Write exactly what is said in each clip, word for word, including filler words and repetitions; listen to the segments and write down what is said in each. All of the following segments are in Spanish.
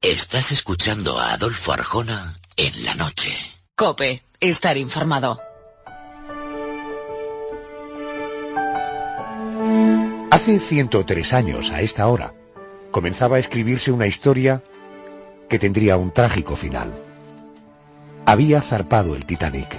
Estás escuchando a Adolfo Arjona en la noche. COPE, estar informado. Hace ciento tres años, a esta hora, comenzaba a escribirse una historia que tendría un trágico final. Había zarpado el Titanic.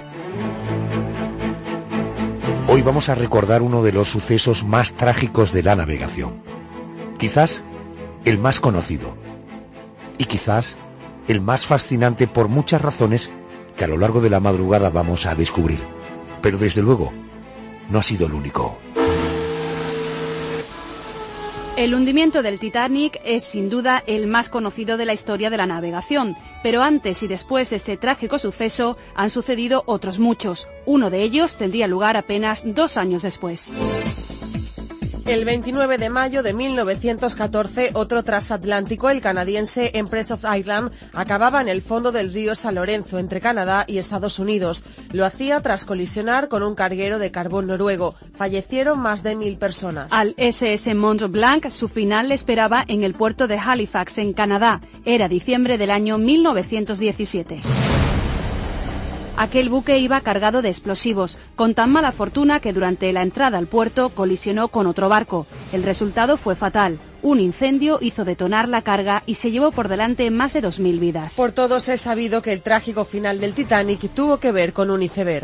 Hoy vamos a recordar uno de los sucesos más trágicos de la navegación. Quizás el más conocido. Y quizás el más fascinante por muchas razones que a lo largo de la madrugada vamos a descubrir. Pero desde luego, no ha sido el único. El hundimiento del Titanic es sin duda el más conocido de la historia de la navegación, pero antes y después de este trágico suceso han sucedido otros muchos. Uno de ellos tendría lugar apenas dos años después. El veintinueve de mayo de mil novecientos catorce, otro transatlántico, el canadiense Empress of Ireland, acababa en el fondo del río San Lorenzo, entre Canadá y Estados Unidos. Lo hacía tras colisionar con un carguero de carbón noruego. Fallecieron más de mil personas. Al ese ese Mont Blanc, su final le esperaba en el puerto de Halifax, en Canadá. Era diciembre del año mil novecientos diecisiete. Aquel buque iba cargado de explosivos, con tan mala fortuna que durante la entrada al puerto colisionó con otro barco. El resultado fue fatal. Un incendio hizo detonar la carga y se llevó por delante más de dos mil vidas. Por todos es sabido que el trágico final del Titanic tuvo que ver con un iceberg.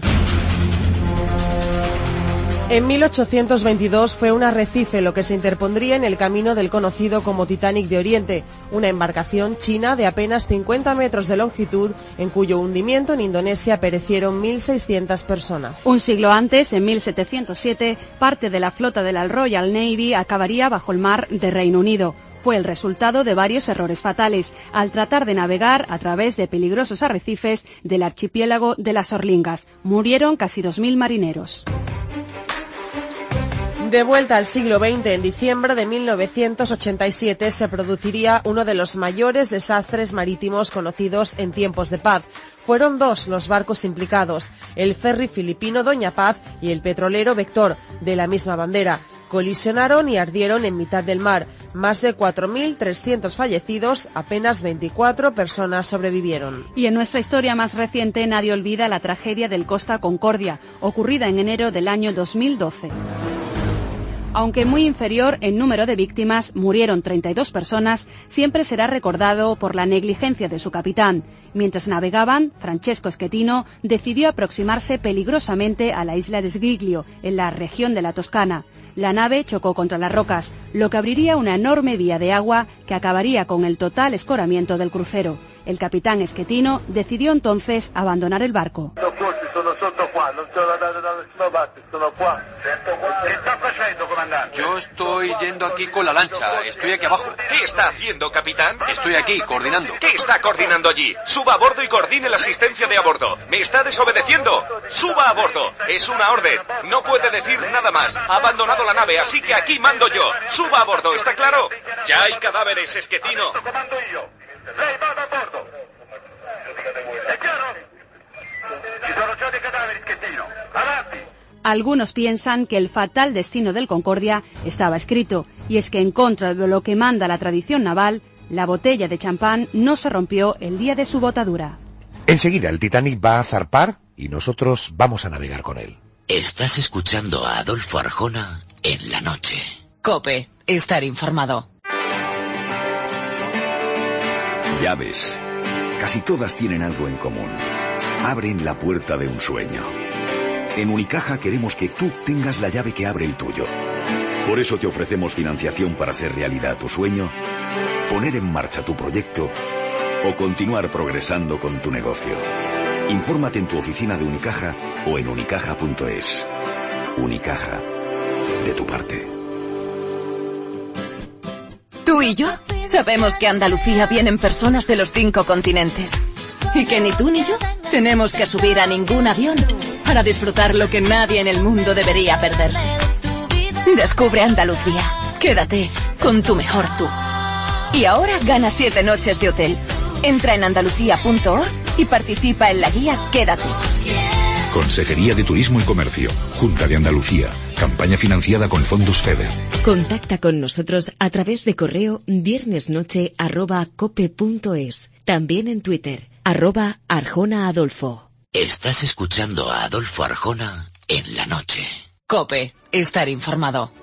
En mil ochocientos veintidós fue un arrecife lo que se interpondría en el camino del conocido como Titanic de Oriente, una embarcación china de apenas cincuenta metros de longitud, en cuyo hundimiento en Indonesia perecieron mil seiscientas personas. Un siglo antes, en mil setecientos siete, parte de la flota de la Royal Navy acabaría bajo el mar de Reino Unido. Fue el resultado de varios errores fatales, al tratar de navegar a través de peligrosos arrecifes del archipiélago de las Orlingas. Murieron casi dos mil marineros. De vuelta al siglo veinte, en diciembre de mil novecientos ochenta y siete se produciría uno de los mayores desastres marítimos conocidos en tiempos de paz. Fueron dos los barcos implicados, el ferry filipino Doña Paz y el petrolero Vector, de la misma bandera. Colisionaron y ardieron en mitad del mar. Más de cuatro mil trescientos fallecidos, apenas veinticuatro personas sobrevivieron. Y en nuestra historia más reciente nadie olvida la tragedia del Costa Concordia, ocurrida en enero del año dos mil doce. Aunque muy inferior en número de víctimas, murieron treinta y dos personas, siempre será recordado por la negligencia de su capitán. Mientras navegaban, Francesco Schettino decidió aproximarse peligrosamente a la isla de Sgiglio, en la región de la Toscana. La nave chocó contra las rocas, lo que abriría una enorme vía de agua que acabaría con el total escoramiento del crucero. El capitán Schettino decidió entonces abandonar el barco. Yo estoy yendo aquí con la lancha, estoy aquí abajo. ¿Qué está haciendo, capitán? Estoy aquí, coordinando. ¿Qué está coordinando allí? Suba a bordo y coordine la asistencia de a bordo. ¿Me está desobedeciendo? ¡Suba a bordo! Es una orden. No puede decir nada más. Ha abandonado la nave, así que aquí mando yo. Suba a bordo, ¿está claro? Ya hay cadáveres, Schettino. Algunos piensan que el fatal destino del Concordia estaba escrito, y es que en contra de lo que manda la tradición naval, la botella de champán no se rompió el día de su botadura. Enseguida el Titanic va a zarpar y nosotros vamos a navegar con él. Estás escuchando a Adolfo Arjona en la noche. COPE, estar informado. Llaves. Casi todas tienen algo en común. Abren la puerta de un sueño. En Unicaja queremos que tú tengas la llave que abre el tuyo. Por eso te ofrecemos financiación para hacer realidad tu sueño, poner en marcha tu proyecto o continuar progresando con tu negocio. Infórmate en tu oficina de Unicaja o en unicaja punto es. Unicaja. De tu parte. Tú y yo sabemos que a Andalucía vienen personas de los cinco continentes. Y que ni tú ni yo tenemos que subir a ningún avión para disfrutar lo que nadie en el mundo debería perderse. Descubre Andalucía. Quédate con tu mejor tú. Y ahora gana siete noches de hotel. Entra en andalucía punto org y participa en la guía Quédate. Consejería de Turismo y Comercio, Junta de Andalucía, Campaña financiada con fondos FEDER. Contacta con nosotros a través de correo viernesnoche arroba cope punto es. También en Twitter, arroba Arjona Adolfo. Estás escuchando a Adolfo Arjona en la noche. COPE, estar informado.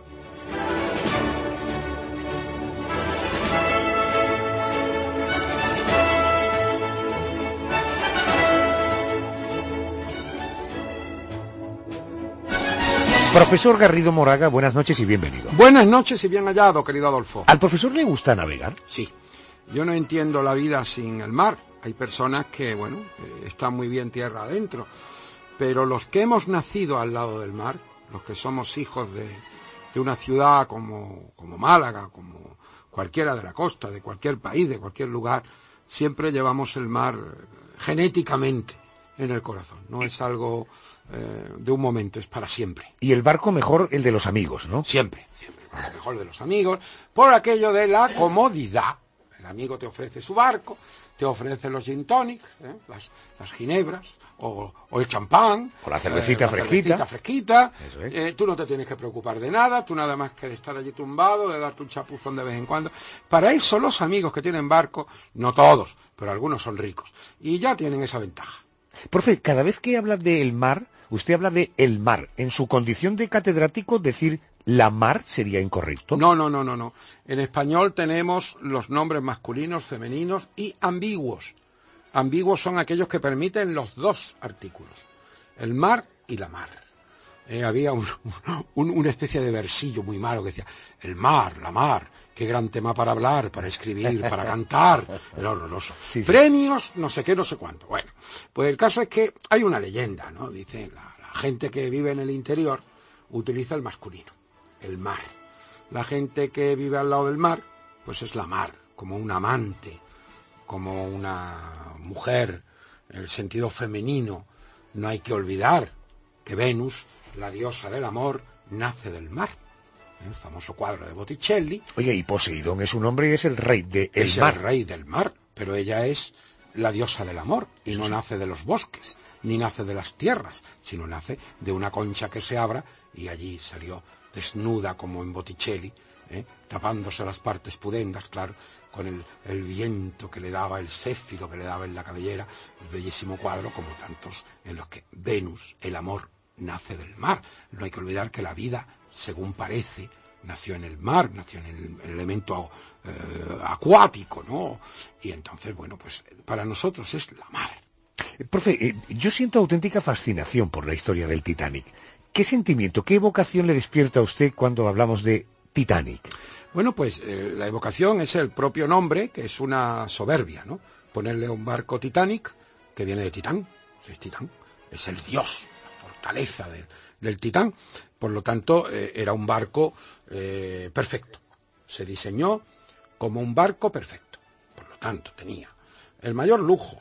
Profesor Garrido Moraga, buenas noches y bienvenido. Buenas noches y bien hallado, querido Adolfo. ¿Al profesor le gusta navegar? Sí. Yo no entiendo la vida sin el mar. Hay personas que, bueno, eh, están muy bien tierra adentro, pero los que hemos nacido al lado del mar, los que somos hijos de, de una ciudad como, como Málaga, como cualquiera de la costa, de cualquier país, de cualquier lugar, siempre llevamos el mar genéticamente en el corazón. No es algo eh, de un momento, es para siempre. Y el barco mejor el de los amigos, ¿no? Siempre, siempre. El barco mejor de los amigos, por aquello de la comodidad. El amigo te ofrece su barco, te ofrece los gin tonic, ¿eh? las, las ginebras, o, o el champán. O la cervecita eh, la fresquita. cervecita fresquita. Eso es. Eh, tú no te tienes que preocupar de nada, tú nada más que de estar allí tumbado, de darte un chapuzón de vez en cuando. Para eso los amigos que tienen barco, no todos, pero algunos son ricos, y ya tienen esa ventaja. Profe, cada vez que habla del mar, usted habla de el mar. En su condición de catedrático, decir la mar sería incorrecto. No, no, no, no, no. En español tenemos los nombres masculinos, femeninos y ambiguos. Ambiguos son aquellos que permiten los dos artículos, el mar y la mar. Eh, había un, un, una especie de versillo muy malo que decía, el mar, la mar, qué gran tema para hablar, para escribir, para cantar, era horroroso. Sí, sí. Premios, no sé qué, no sé cuánto. Bueno, pues el caso es que hay una leyenda, ¿no? Dice, la, la gente que vive en el interior utiliza el masculino, el mar. La gente que vive al lado del mar, pues es la mar, como un amante, como una mujer, en el sentido femenino. No hay que olvidar que Venus, la diosa del amor, nace del mar. El famoso cuadro de Botticelli. Oye, y Poseidón es un hombre y es el rey del mar. Es el rey del mar, pero ella es la diosa del amor y no nace de los bosques, ni nace de las tierras, sino nace de una concha que se abra y allí salió desnuda como en Botticelli, ¿eh? tapándose las partes pudendas, claro, con el, el viento que le daba, el céfiro que le daba en la cabellera, un bellísimo cuadro como tantos en los que Venus, el amor, nace del mar. No hay que olvidar que la vida, según parece, nació en el mar, nació en el, el elemento eh, acuático, ¿no? Y entonces, bueno, pues para nosotros es la mar. Profe, eh, yo siento auténtica fascinación por la historia del Titanic. ¿Qué sentimiento, qué evocación le despierta a usted cuando hablamos de Titanic? Bueno, pues eh, la evocación es el propio nombre, que es una soberbia, ¿no? Ponerle a un barco Titanic, que viene de Titán, es Titán, es el dios, la fortaleza de, del Titán. Por lo tanto, eh, era un barco eh, perfecto. Se diseñó como un barco perfecto. Por lo tanto, tenía el mayor lujo,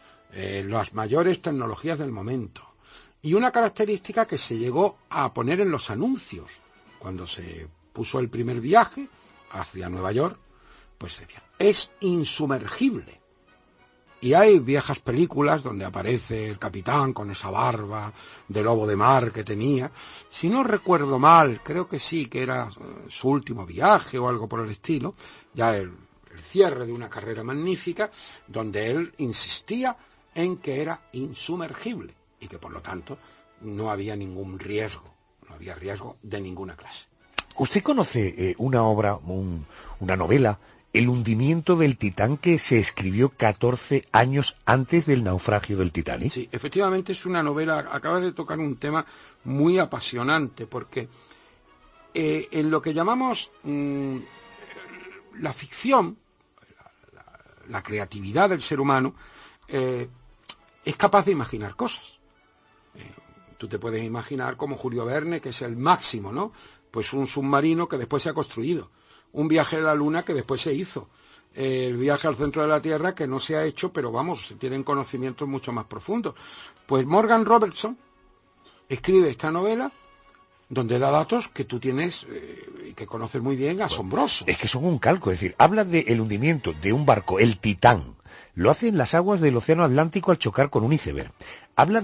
eh, las mayores tecnologías del momento, y una característica que se llegó a poner en los anuncios. Cuando se puso el primer viaje hacia Nueva York, pues se decía, es insumergible. Y hay viejas películas donde aparece el capitán con esa barba de lobo de mar que tenía. Si no recuerdo mal, creo que sí, que era su último viaje o algo por el estilo, ya el, el cierre de una carrera magnífica, donde él insistía en que era insumergible y que por lo tanto no había ningún riesgo, no había riesgo de ninguna clase. ¿Usted conoce eh, una obra, un, una novela, El hundimiento del Titán, que se escribió catorce años antes del naufragio del Titanic? Sí, efectivamente es una novela, acabas de tocar un tema muy apasionante, porque eh, en lo que llamamos mmm, la ficción, la, la, la creatividad del ser humano, eh, es capaz de imaginar cosas. Eh, tú te puedes imaginar como Julio Verne, que es el máximo, ¿no? Pues un submarino que después se ha construido, un viaje a la Luna que después se hizo, eh, el viaje al centro de la Tierra que no se ha hecho, pero vamos, se tienen conocimientos mucho más profundos. Pues Morgan Robertson escribe esta novela donde da datos que tú tienes eh, y que conoces muy bien, asombrosos. Es que son un calco, es decir, habla del hundimiento de un barco, el Titán. Lo hace en las aguas del Océano Atlántico al chocar con un iceberg. Habla de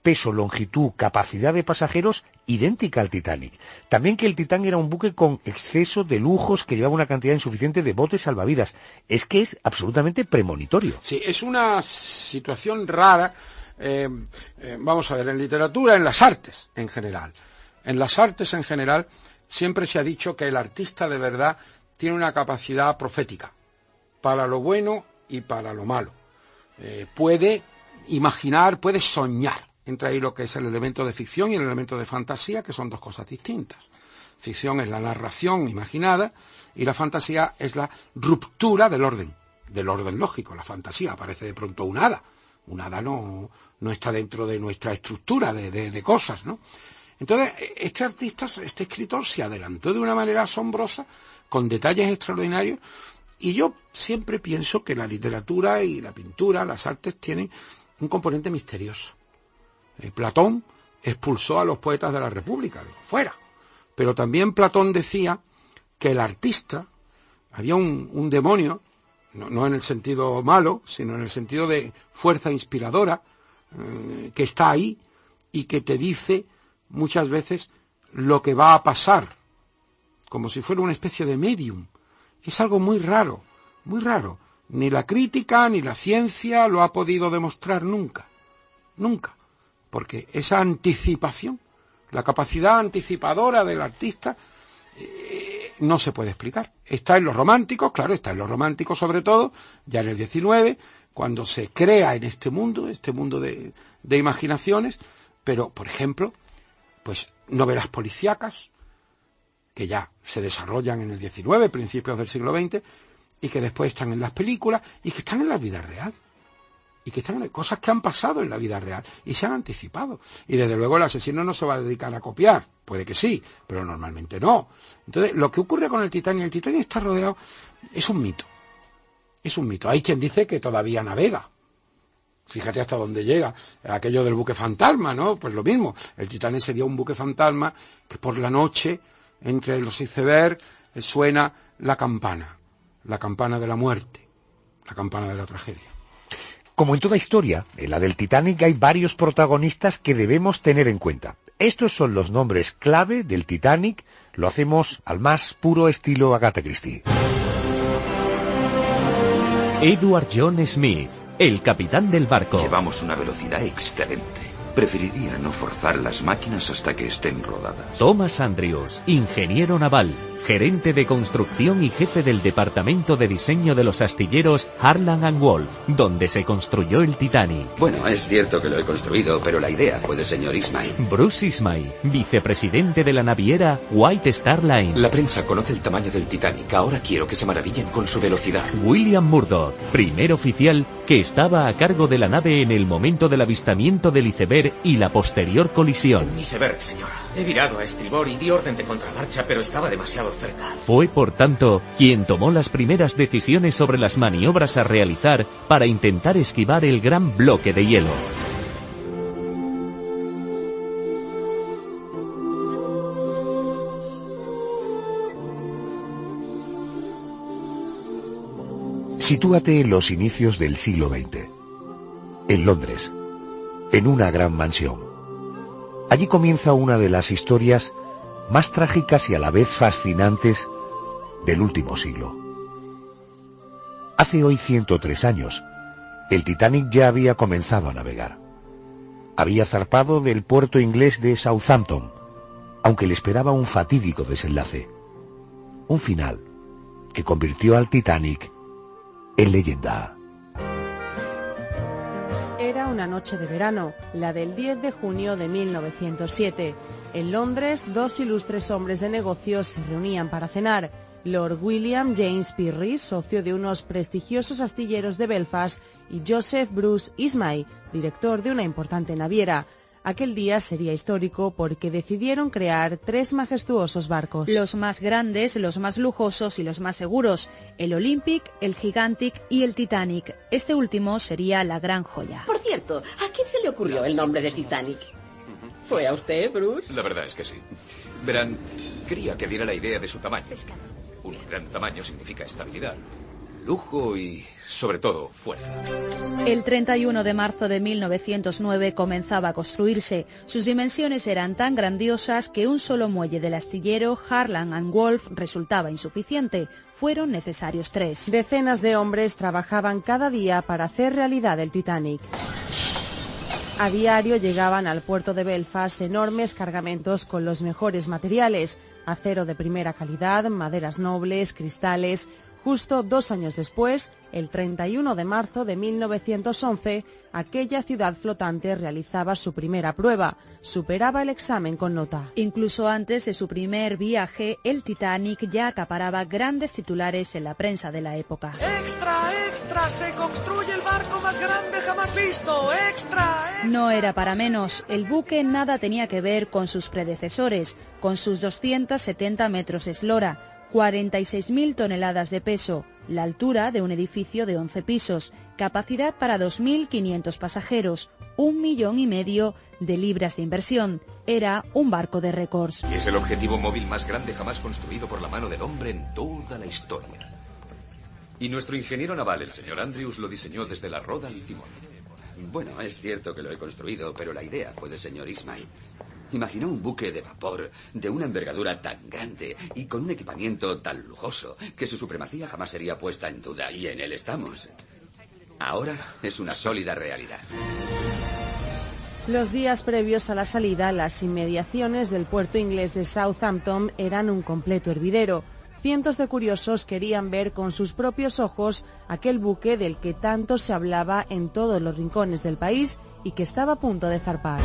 peso, longitud, capacidad de pasajeros idéntica al Titanic. También que el Titanic era un buque con exceso de lujos que llevaba una cantidad insuficiente de botes salvavidas. Es que es absolutamente premonitorio. Sí, es una situación rara. Eh, eh, vamos a ver, en literatura, en las artes en general. En las artes en general siempre se ha dicho que el artista de verdad tiene una capacidad profética para lo bueno y para lo malo. Eh, puede imaginar, puede soñar. Entra ahí lo que es el elemento de ficción y el elemento de fantasía, que son dos cosas distintas. Ficción es la narración imaginada y la fantasía es la ruptura del orden, del orden lógico. La fantasía aparece de pronto un hada. Un hada no, no está dentro de nuestra estructura de, de, de cosas, ¿no? Entonces, este artista, este escritor se adelantó de una manera asombrosa, con detalles extraordinarios, y yo siempre pienso que la literatura y la pintura, las artes, tienen un componente misterioso. Eh, Platón expulsó a los poetas de la República, dijo, fuera. Pero también Platón decía que el artista, había un, un demonio, no, no en el sentido malo, sino en el sentido de fuerza inspiradora, eh, que está ahí y que te dice muchas veces lo que va a pasar, como si fuera una especie de medium. Es algo muy raro, muy raro. Ni la crítica ni la ciencia lo ha podido demostrar nunca, nunca. Porque esa anticipación, la capacidad anticipadora del artista, eh, no se puede explicar. Está en los románticos, claro, está en los románticos sobre todo, ya en el diecinueve, cuando se crea en este mundo, este mundo de, de imaginaciones, pero, por ejemplo, pues novelas policíacas, que ya se desarrollan en el diecinueve, principios del siglo veinte, y que después están en las películas, y que están en la vida real. Y que están en cosas que han pasado en la vida real y se han anticipado. Y desde luego el asesino no se va a dedicar a copiar. Puede que sí, pero normalmente no. Entonces, lo que ocurre con el Titanic, el Titanic está rodeado, es un mito. Es un mito. Hay quien dice que todavía navega. Fíjate hasta dónde llega. Aquello del buque fantasma, ¿no? Pues lo mismo. El Titanic sería un buque fantasma que por la noche, entre los icebergs, suena la campana. La campana de la muerte. La campana de la tragedia. Como en toda historia, en la del Titanic hay varios protagonistas que debemos tener en cuenta. Estos son los nombres clave del Titanic, lo hacemos al más puro estilo Agatha Christie. Edward John Smith, el capitán del barco. Llevamos una velocidad excelente. Preferiría no forzar las máquinas hasta que estén rodadas. Thomas Andrews, ingeniero naval, gerente de construcción y jefe del departamento de diseño de los astilleros Harland and Wolff, donde se construyó el Titanic. Bueno, es cierto que lo he construido, pero la idea fue del señor Ismay. Bruce Ismay, vicepresidente de la naviera White Star Line. La prensa conoce el tamaño del Titanic, ahora quiero que se maravillen con su velocidad. William Murdoch, primer oficial que estaba a cargo de la nave en el momento del avistamiento del iceberg y la posterior colisión. Un iceberg, señora. He virado a estribor y di orden de contramarcha, pero estaba demasiado cerca. Fue, por tanto, quien tomó las primeras decisiones sobre las maniobras a realizar para intentar esquivar el gran bloque de hielo. Sitúate en los inicios del siglo veinte, en Londres, en una gran mansión. Allí comienza una de las historias más trágicas y a la vez fascinantes del último siglo. Hace hoy ciento tres años, el Titanic ya había comenzado a navegar. Había zarpado del puerto inglés de Southampton, aunque le esperaba un fatídico desenlace. Un final que convirtió al Titanic en leyenda. Era una noche de verano, la del diez de junio de mil novecientos siete. En Londres, dos ilustres hombres de negocios se reunían para cenar. Lord William James Pirrie, socio de unos prestigiosos astilleros de Belfast, y Joseph Bruce Ismay, director de una importante naviera. Aquel día sería histórico porque decidieron crear tres majestuosos barcos. Los más grandes, los más lujosos y los más seguros. El Olympic, el Gigantic y el Titanic. Este último sería la gran joya. Por cierto, ¿a quién se le ocurrió el nombre de Titanic? ¿Fue a usted, Bruce? La verdad es que sí. Verán, quería que diera la idea de su tamaño. Un gran tamaño significa estabilidad. lujo y, sobre todo, fuerza. El treinta y uno de marzo de mil novecientos nueve comenzaba a construirse. Sus dimensiones eran tan grandiosas que un solo muelle del astillero Harland and Wolff resultaba insuficiente. Fueron necesarios tres. Decenas de hombres trabajaban cada día para hacer realidad el Titanic. A diario llegaban al puerto de Belfast enormes cargamentos con los mejores materiales, acero de primera calidad, maderas nobles, cristales. Justo dos años después, el treinta y uno de marzo de mil novecientos once, aquella ciudad flotante realizaba su primera prueba. Superaba el examen con nota. Incluso antes de su primer viaje, el Titanic ya acaparaba grandes titulares en la prensa de la época. ¡Extra, extra! ¡Se construye el barco más grande jamás visto! ¡Extra, extra! No era para menos. El buque nada tenía que ver con sus predecesores, con sus doscientos setenta metros de eslora, cuarenta y seis mil toneladas de peso, la altura de un edificio de once pisos, capacidad para dos mil quinientos pasajeros, un millón y medio de libras de inversión. Era un barco de récords. Y es el objetivo móvil más grande jamás construido por la mano del hombre en toda la historia. Y nuestro ingeniero naval, el señor Andrews, lo diseñó desde la roda al timón. Bueno, es cierto que lo he construido, pero la idea fue del señor Ismay. Imaginó un buque de vapor de una envergadura tan grande y con un equipamiento tan lujoso que su supremacía jamás sería puesta en duda, y en él estamos. Ahora es una sólida realidad. Los días previos a la salida, las inmediaciones del puerto inglés de Southampton eran un completo hervidero. Cientos de curiosos querían ver con sus propios ojos aquel buque del que tanto se hablaba en todos los rincones del país y que estaba a punto de zarpar.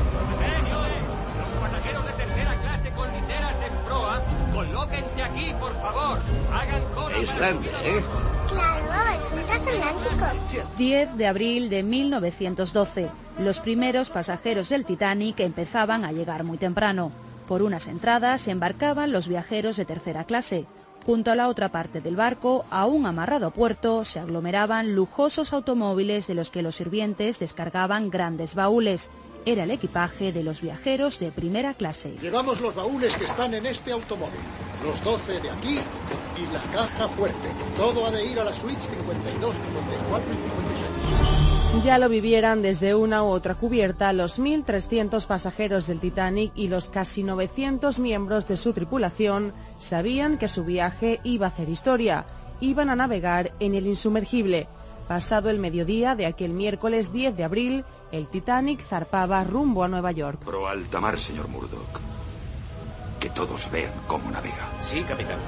Colóquense aquí, por favor. Hagan cola. Es grande, ¿eh? Claro, es un transatlántico. diez de abril de mil novecientos doce. Los primeros pasajeros del Titanic empezaban a llegar muy temprano. Por unas entradas se embarcaban los viajeros de tercera clase. Junto a la otra parte del barco, aún amarrado a puerto, se aglomeraban lujosos automóviles de los que los sirvientes descargaban grandes baúles. Era el equipaje de los viajeros de primera clase. Llevamos los baúles que están en este automóvil, los doce de aquí y la caja fuerte. Todo ha de ir a las suites cincuenta y dos, cincuenta y cuatro y cincuenta y seis. Ya lo vivieran desde una u otra cubierta los mil trescientos pasajeros del Titanic y los casi novecientos miembros de su tripulación sabían que su viaje iba a hacer historia. Iban a navegar en el insumergible. Pasado el mediodía de aquel miércoles diez de abril, el Titanic zarpaba rumbo a Nueva York. Pro alta mar, señor Murdoch. Que todos vean cómo navega. Sí, capitán.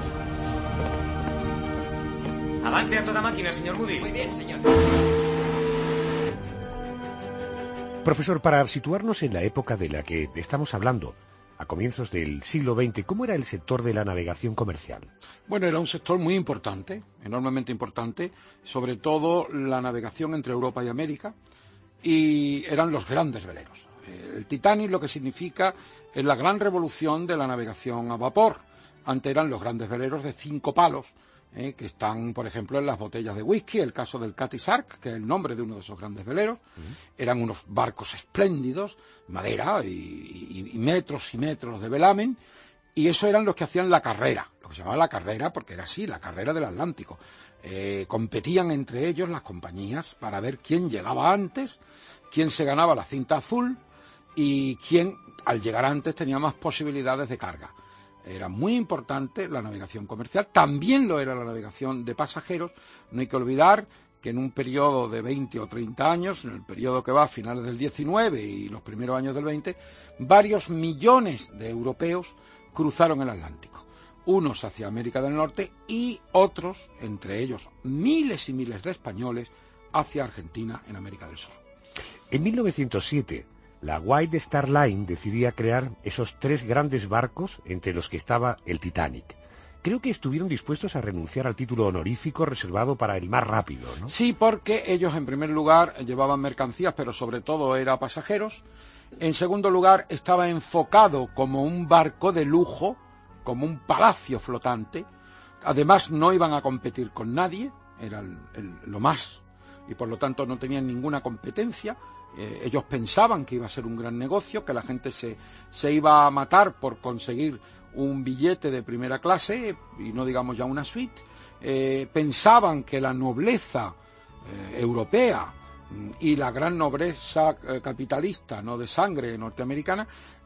Avante a toda máquina, señor Moody. Muy bien, señor. Profesor, para situarnos en la época de la que estamos hablando, a comienzos del siglo veinte, ¿cómo era el sector de la navegación comercial? Bueno, era un sector muy importante, enormemente importante, sobre todo la navegación entre Europa y América, y eran los grandes veleros. El Titanic lo que significa es la gran revolución de la navegación a vapor. Antes eran los grandes veleros de cinco palos, eh, que están, por ejemplo, en las botellas de whisky, el caso del Cutty Sark, que es el nombre de uno de esos grandes veleros. Uh-huh. Eran unos barcos espléndidos, madera y, y, y metros y metros de velamen, y eso eran los que hacían la carrera, lo que se llamaba la carrera, porque era así, la carrera del Atlántico. Eh, competían entre ellos las compañías para ver quién llegaba antes, quién se ganaba la cinta azul y quién, al llegar antes, tenía más posibilidades de carga. Era muy importante la navegación comercial, también lo era la navegación de pasajeros. No hay que olvidar que en un periodo de veinte o treinta años, en el periodo que va a finales del diecinueve y los primeros años del veinte, varios millones de europeos cruzaron el Atlántico. Unos hacia América del Norte y otros, entre ellos miles y miles de españoles, hacia Argentina en América del Sur. En mil novecientos siete... la White Star Line decidía crear esos tres grandes barcos entre los que estaba el Titanic. Creo que estuvieron dispuestos a renunciar al título honorífico reservado para el más rápido, ¿no? Sí, porque ellos en primer lugar llevaban mercancías, pero sobre todo era pasajeros. En segundo lugar, estaba enfocado como un barco de lujo, como un palacio flotante. Además, no iban a competir con nadie, era el, el, lo más y por lo tanto no tenían ninguna competencia. Eh, ellos pensaban que iba a ser un gran negocio, que la gente se, se iba a matar por conseguir un billete de primera clase, y no digamos ya una suite. Eh, pensaban que la nobleza eh, europea y la gran nobleza eh, capitalista, no de sangre norteamericana,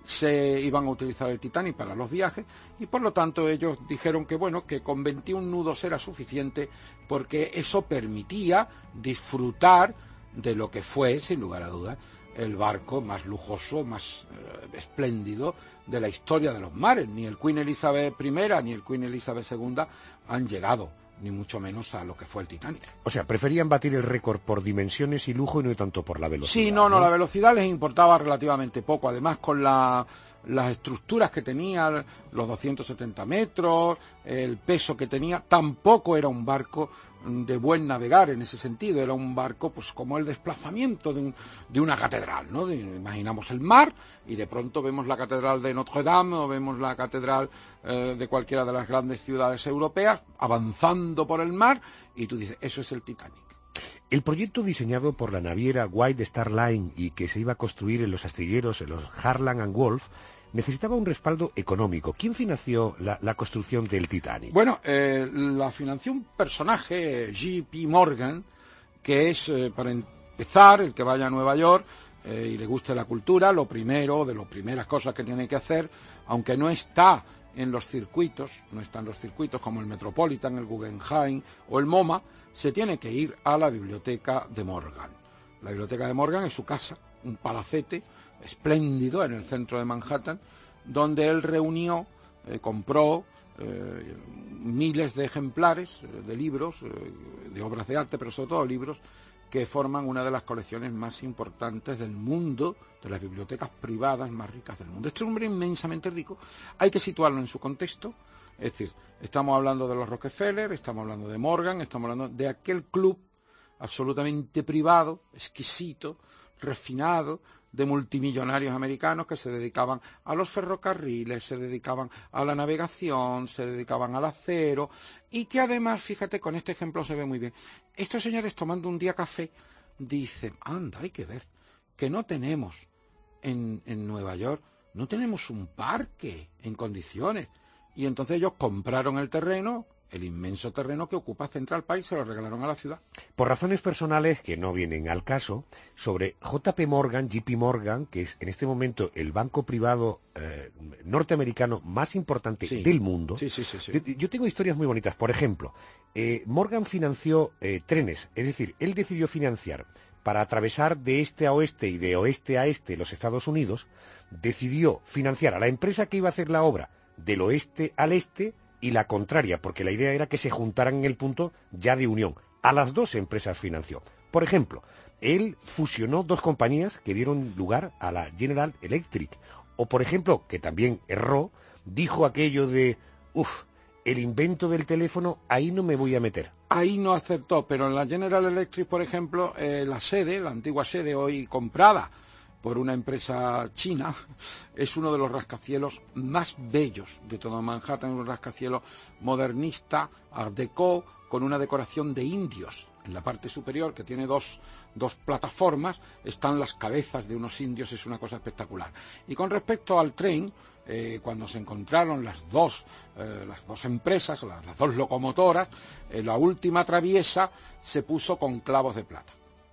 se iban a utilizar el Titanic para los viajes, y por lo tanto ellos dijeron que bueno, que con veintiún nudos era suficiente, porque eso permitía disfrutar de lo que fue, sin lugar a dudas, el barco más lujoso, más eh, espléndido de la historia de los mares. Ni el Queen Elizabeth primera ni el Queen Elizabeth segunda han llegado, ni mucho menos a lo que fue el Titanic. O sea, preferían batir el récord por dimensiones y lujo y no tanto por la velocidad. Sí, no, no, ¿no? La velocidad les importaba relativamente poco. Además, con la, las estructuras que tenía, los doscientos setenta metros, el peso que tenía, tampoco era un barco de buen navegar en ese sentido. Era un barco pues como el desplazamiento de, un, de una catedral, ¿no? De, imaginamos el mar y de pronto vemos la catedral de Notre Dame o vemos la catedral eh, de cualquiera de las grandes ciudades europeas avanzando por el mar, y tú dices, eso es el Titanic. El proyecto diseñado por la naviera White Star Line y que se iba a construir en los astilleros, en los Harland and Wolff, necesitaba un respaldo económico. ¿Quién financió la, la construcción del Titanic? Bueno, eh, la financió un personaje, J P Morgan, que es, eh, para empezar, el que vaya a Nueva York eh, y le guste la cultura, lo primero, de las primeras cosas que tiene que hacer, aunque no está en los circuitos, no está en los circuitos como el Metropolitan, el Guggenheim o el MoMA, se tiene que ir a la biblioteca de Morgan. La biblioteca de Morgan es su casa, un palacete espléndido en el centro de Manhattan, donde él reunió, eh, compró eh, miles de ejemplares eh, de libros, eh, de obras de arte, pero sobre todo libros, que forman una de las colecciones más importantes del mundo, de las bibliotecas privadas más ricas del mundo. Este hombre inmensamente rico, hay que situarlo en su contexto, es decir, estamos hablando de los Rockefeller, estamos hablando de Morgan, estamos hablando de aquel club absolutamente privado, exquisito, refinado, de multimillonarios americanos que se dedicaban a los ferrocarriles, se dedicaban a la navegación, se dedicaban al acero, y que además, fíjate, con este ejemplo se ve muy bien. Estos señores, tomando un día café, dicen, anda, hay que ver, que no tenemos en, en Nueva York, no tenemos un parque en condiciones. Y entonces ellos compraron el terreno, el inmenso terreno que ocupa Central Park, y se lo regalaron a la ciudad. Por razones personales que no vienen al caso, sobre J P Morgan, J P Morgan, que es en este momento el banco privado eh, norteamericano más importante sí. del mundo, sí, sí, sí, sí. Yo, yo tengo historias muy bonitas. Por ejemplo, eh, Morgan financió eh, trenes, es decir, él decidió financiar para atravesar de este a oeste y de oeste a este los Estados Unidos, decidió financiar a la empresa que iba a hacer la obra del oeste al este, y la contraria, porque la idea era que se juntaran en el punto ya de unión. A las dos empresas financió. Por ejemplo, él fusionó dos compañías que dieron lugar a la General Electric. O, por ejemplo, que también erró, dijo aquello de, uff, el invento del teléfono, ahí no me voy a meter. Ahí no aceptó, pero en la General Electric, por ejemplo, eh, la sede, la antigua sede hoy comprada por una empresa china, es uno de los rascacielos más bellos de todo Manhattan, un rascacielos modernista, art déco, con una decoración de indios. En la parte superior, que tiene dos, dos plataformas, están las cabezas de unos indios, es una cosa espectacular. Y con respecto al tren, eh, cuando se encontraron las dos, eh, las dos empresas, las, las dos locomotoras, eh, la última traviesa se puso con clavos de plata.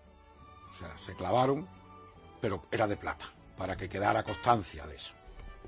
O sea, se clavaron, pero era de plata, para que quedara constancia de eso.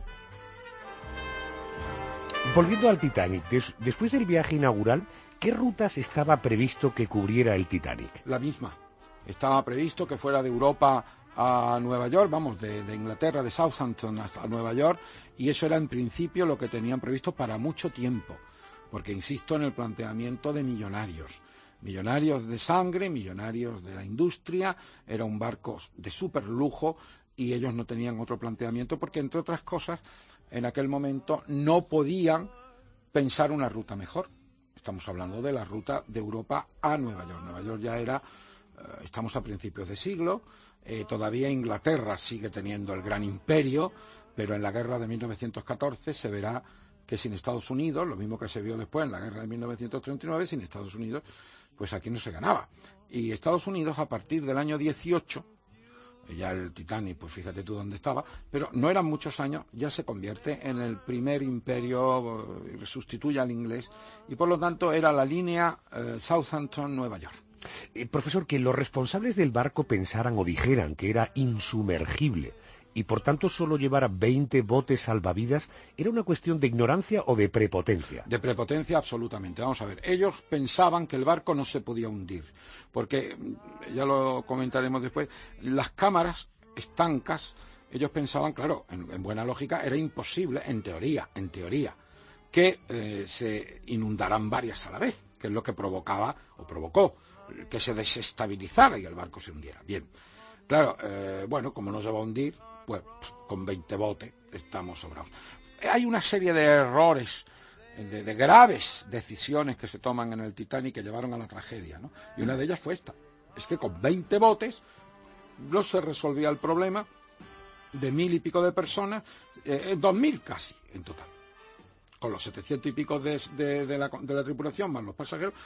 Volviendo al Titanic, des, después del viaje inaugural, ¿qué rutas estaba previsto que cubriera el Titanic? La misma. Estaba previsto que fuera de Europa a Nueva York, vamos, de, de Inglaterra, de Southampton hasta Nueva York, y eso era en principio lo que tenían previsto para mucho tiempo, porque insisto en el planteamiento de millonarios. Millonarios de sangre, millonarios de la industria, era un barco de súper lujo y ellos no tenían otro planteamiento porque, entre otras cosas, en aquel momento no podían pensar una ruta mejor. Estamos hablando de la ruta de Europa a Nueva York. Nueva York ya era, eh, estamos a principios de siglo, eh, todavía Inglaterra sigue teniendo el gran imperio, pero en la guerra de mil novecientos catorce se verá que sin Estados Unidos, lo mismo que se vio después en la guerra de mil novecientos treinta y nueve, sin Estados Unidos pues aquí no se ganaba. Y Estados Unidos, a partir del año dieciocho, ya el Titanic, pues fíjate tú dónde estaba, pero no eran muchos años, ya se convierte en el primer imperio, eh, sustituye al inglés, y por lo tanto era la línea eh, Southampton-Nueva York. Eh, profesor, que los responsables del barco pensaran o dijeran que era insumergible y por tanto solo llevara veinte botes salvavidas, ¿era una cuestión de ignorancia o de prepotencia? De prepotencia, absolutamente. Vamos a ver, ellos pensaban que el barco no se podía hundir, porque, ya lo comentaremos después, las cámaras estancas, ellos pensaban, claro, en, en buena lógica, era imposible, en teoría, en teoría, que eh, se inundaran varias a la vez, que es lo que provocaba, o provocó, que se desestabilizara y el barco se hundiera. Bien, claro, eh, bueno, como no se va a hundir, pues con veinte botes estamos sobrados. Hay una serie de errores, de, de graves decisiones que se toman en el Titanic que llevaron a la tragedia, ¿no? Y una de ellas fue esta, es que con veinte botes no se resolvía el problema de mil y pico de personas, eh, dos mil casi en total. Con los setecientos y pico de, de, de, la, de la tripulación más los pasajeros,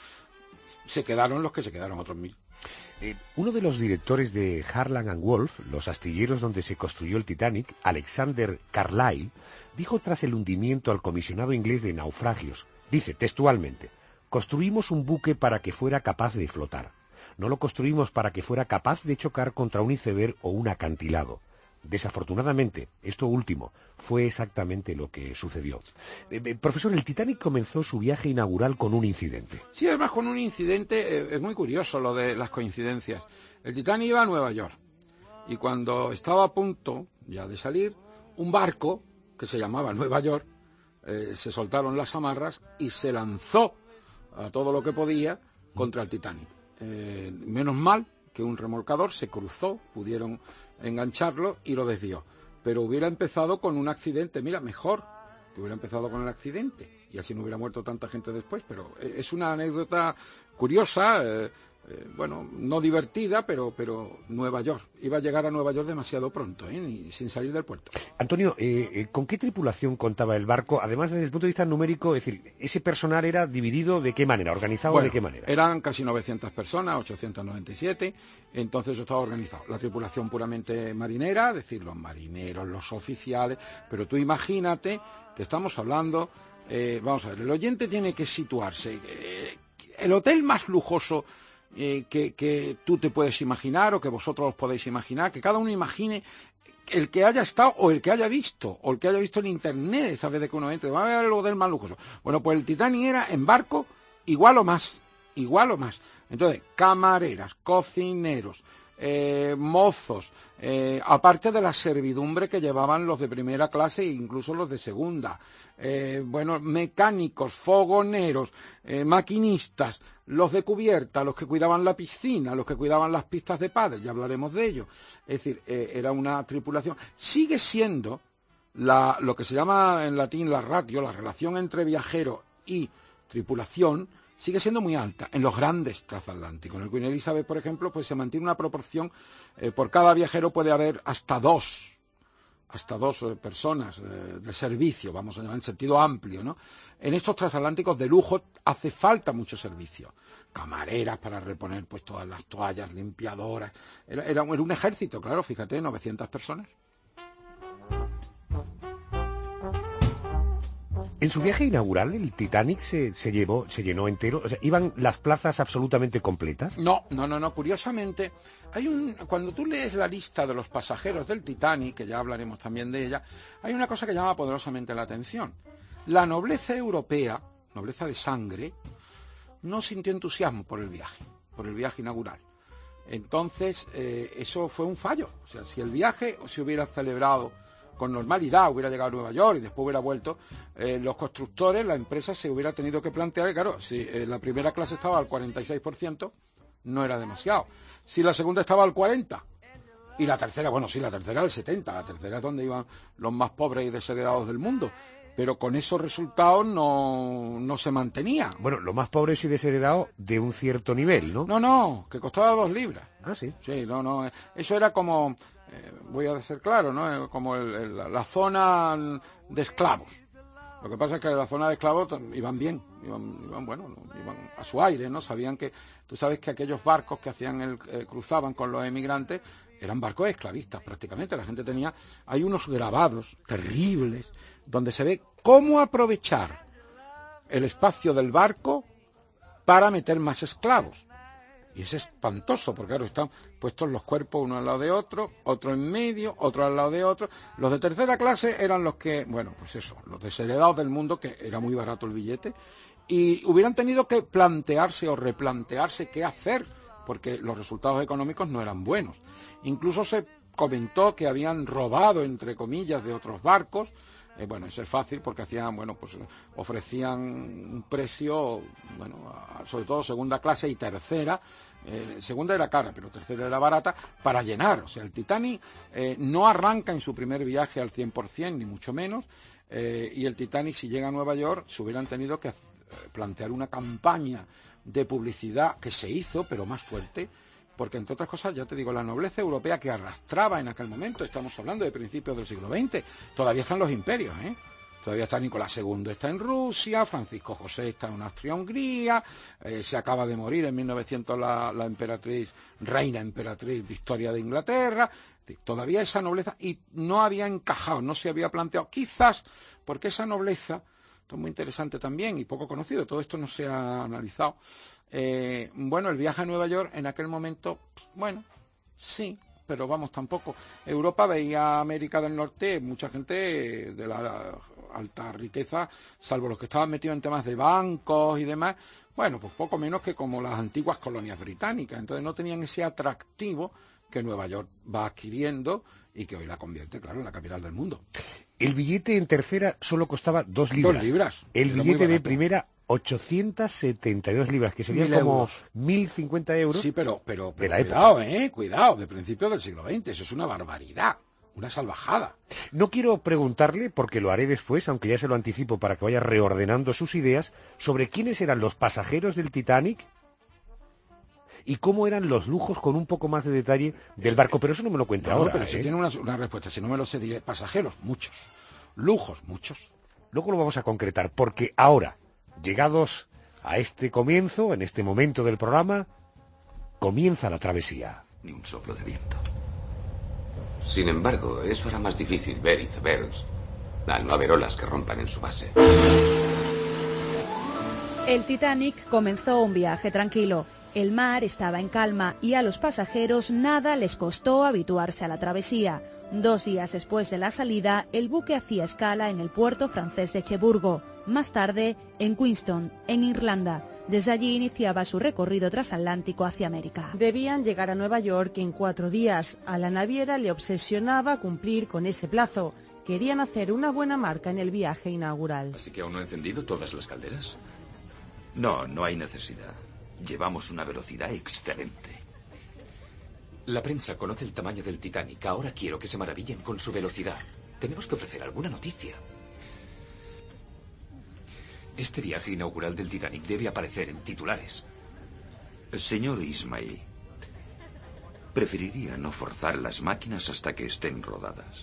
se quedaron los que se quedaron, otros mil. Eh, uno de los directores de Harland and Wolff, los astilleros donde se construyó el Titanic, Alexander Carlyle, dijo tras el hundimiento al comisionado inglés de naufragios, dice textualmente: construimos un buque para que fuera capaz de flotar. No lo construimos para que fuera capaz de chocar contra un iceberg o un acantilado. Desafortunadamente, esto último fue exactamente lo que sucedió. Eh, eh, profesor, el Titanic comenzó su viaje inaugural con un incidente. Sí, además con un incidente, eh, es muy curioso lo de las coincidencias. El Titanic iba a Nueva York y cuando estaba a punto ya de salir, un barco que se llamaba Nueva York, eh, se soltaron las amarras y se lanzó a todo lo que podía contra el Titanic. Eh, menos mal que un remolcador se cruzó, pudieron engancharlo y lo desvió. Pero hubiera empezado con un accidente, mira, mejor que hubiera empezado con el accidente y así no hubiera muerto tanta gente después, pero es una anécdota curiosa, eh, eh, bueno, no divertida, pero pero Nueva York. Iba a llegar a Nueva York demasiado pronto, ¿eh? Y sin salir del puerto. Antonio, eh, eh, ¿con qué tripulación contaba el barco? Además, desde el punto de vista numérico, es decir, ¿ese personal era dividido de qué manera? ¿Organizado bueno, de qué manera? Eran casi novecientas personas, ochocientas noventa y siete, entonces eso estaba organizado. La tripulación puramente marinera, es decir, los marineros, los oficiales, pero tú imagínate que estamos hablando, eh, vamos a ver, el oyente tiene que situarse. Eh, el hotel más lujoso Eh, que, que tú te puedes imaginar o que vosotros os podéis imaginar, que cada uno imagine el que haya estado o el que haya visto o el que haya visto en internet, sabes de que uno entra, va a ver el hotel más lujoso. Bueno, pues el Titanic era en barco igual o más, igual o más. Entonces, camareras, cocineros, eh, mozos, eh, aparte de la servidumbre que llevaban los de primera clase e incluso los de segunda, eh, bueno, mecánicos, fogoneros, eh, maquinistas, los de cubierta, los que cuidaban la piscina, los que cuidaban las pistas de pádel, ya hablaremos de ello. Es decir, eh, era una tripulación. Sigue siendo la, lo que se llama en latín la ratio, la relación entre viajero y tripulación, sigue siendo muy alta en los grandes transatlánticos. En el Queen Elizabeth, por ejemplo, pues se mantiene una proporción, eh, por cada viajero puede haber hasta dos, hasta dos eh, personas eh, de servicio, vamos a llamar en sentido amplio, ¿no? En estos transatlánticos de lujo hace falta mucho servicio. Camareras para reponer pues todas las toallas, limpiadoras. Era, era, era un ejército, claro, fíjate, novecientas personas. En su viaje inaugural, el Titanic se, se, llevó, se llenó entero. O sea, ¿iban las plazas absolutamente completas? No, no, no, no. Curiosamente, hay un, cuando tú lees la lista de los pasajeros del Titanic, que ya hablaremos también de ella, hay una cosa que llama poderosamente la atención. La nobleza europea, nobleza de sangre, no sintió entusiasmo por el viaje, por el viaje inaugural. Entonces, eh, eso fue un fallo. O sea, si el viaje se hubiera celebrado con normalidad, hubiera llegado a Nueva York y después hubiera vuelto, eh, los constructores, la empresa se hubiera tenido que plantear, claro, si eh, la primera clase estaba al cuarenta y seis por ciento, no era demasiado. Si la segunda estaba al cuarenta por ciento, y la tercera, bueno, sí, la tercera al setenta por ciento, la tercera es donde iban los más pobres y desheredados del mundo, pero con esos resultados no, no se mantenía. Bueno, los más pobres y desheredados de un cierto nivel, ¿no? No, no, que costaba dos libras. Ah, sí. Sí, no, no, eso era como... Eh, voy a ser claro, ¿no? Como el, el, la zona de esclavos. Lo que pasa es que la zona de esclavos iban bien, iban, iban bueno, iban a su aire, ¿no? Sabían que, tú sabes que aquellos barcos que hacían el, eh, cruzaban con los emigrantes eran barcos esclavistas prácticamente. La gente tenía, hay unos grabados terribles donde se ve cómo aprovechar el espacio del barco para meter más esclavos. Y es espantoso, porque claro, están puestos los cuerpos uno al lado de otro, otro en medio, otro al lado de otro. Los de tercera clase eran los que, bueno, pues eso, los desheredados del mundo, que era muy barato el billete, y hubieran tenido que plantearse o replantearse qué hacer, porque los resultados económicos no eran buenos. Incluso se comentó que habían robado, entre comillas, de otros barcos. Eh, bueno, eso es fácil porque hacían, bueno, pues ofrecían un precio, bueno, a, sobre todo segunda clase y tercera. Eh, segunda era cara, pero tercera era barata, para llenar. O sea, el Titanic eh, no arranca en su primer viaje al cien por ciento, ni mucho menos, eh, y el Titanic, si llega a Nueva York, se hubieran tenido que plantear una campaña de publicidad que se hizo, pero más fuerte, porque entre otras cosas, ya te digo, la nobleza europea que arrastraba en aquel momento, estamos hablando de principios del siglo veinte, todavía están los imperios, ¿eh? Todavía está Nicolás segundo, está en Rusia, Francisco José está en Austria-Hungría, eh, se acaba de morir en mil novecientos la, la emperatriz, reina emperatriz Victoria de Inglaterra. Todavía esa nobleza, y no había encajado, no se había planteado, quizás porque esa nobleza, esto es muy interesante también y poco conocido, todo esto no se ha analizado. Eh, bueno, el viaje a Nueva York en aquel momento, bueno, sí, pero vamos, tampoco. Europa veía a América del Norte, mucha gente de la alta riqueza, salvo los que estaban metidos en temas de bancos y demás, bueno, pues poco menos que como las antiguas colonias británicas. Entonces no tenían ese atractivo que Nueva York va adquiriendo y que hoy la convierte, claro, en la capital del mundo. El billete en tercera solo costaba dos libras. Dos libras. El billete de primera, ochocientas setenta y dos libras, que serían como euros. mil cincuenta euros. Sí, pero, pero, pero de la cuidado, época. eh, cuidado, de principios del siglo veinte, eso es una barbaridad, una salvajada. No quiero preguntarle, porque lo haré después, aunque ya se lo anticipo para que vaya reordenando sus ideas, sobre quiénes eran los pasajeros del Titanic y cómo eran los lujos, con un poco más de detalle del barco, pero eso no me lo cuente No, ahora. pero ¿eh? si tiene una, una respuesta, si no me lo sé, diré pasajeros, muchos, lujos, muchos. Luego lo vamos a concretar, porque ahora, llegados a este comienzo, en este momento del programa, comienza la travesía. Ni un soplo de viento. Sin embargo, eso hará más difícil ver icebergs, al no haber olas que rompan en su base. El Titanic comenzó un viaje tranquilo. El mar estaba en calma y a los pasajeros nada les costó habituarse a la travesía. Dos días después de la salida, el buque hacía escala en el puerto francés de Cherburgo. Más tarde, en Queenstown, en Irlanda. Desde allí iniciaba su recorrido transatlántico hacia América. Debían llegar a Nueva York en cuatro días. A la naviera le obsesionaba cumplir con ese plazo. Querían hacer una buena marca en el viaje inaugural. ¿Así que aún no he encendido todas las calderas? No, no hay necesidad. Llevamos una velocidad excelente. La prensa conoce el tamaño del Titanic. Ahora quiero que se maravillen con su velocidad. Tenemos que ofrecer alguna noticia. Este viaje inaugural del Titanic debe aparecer en titulares. Señor Ismay, preferiría no forzar las máquinas hasta que estén rodadas.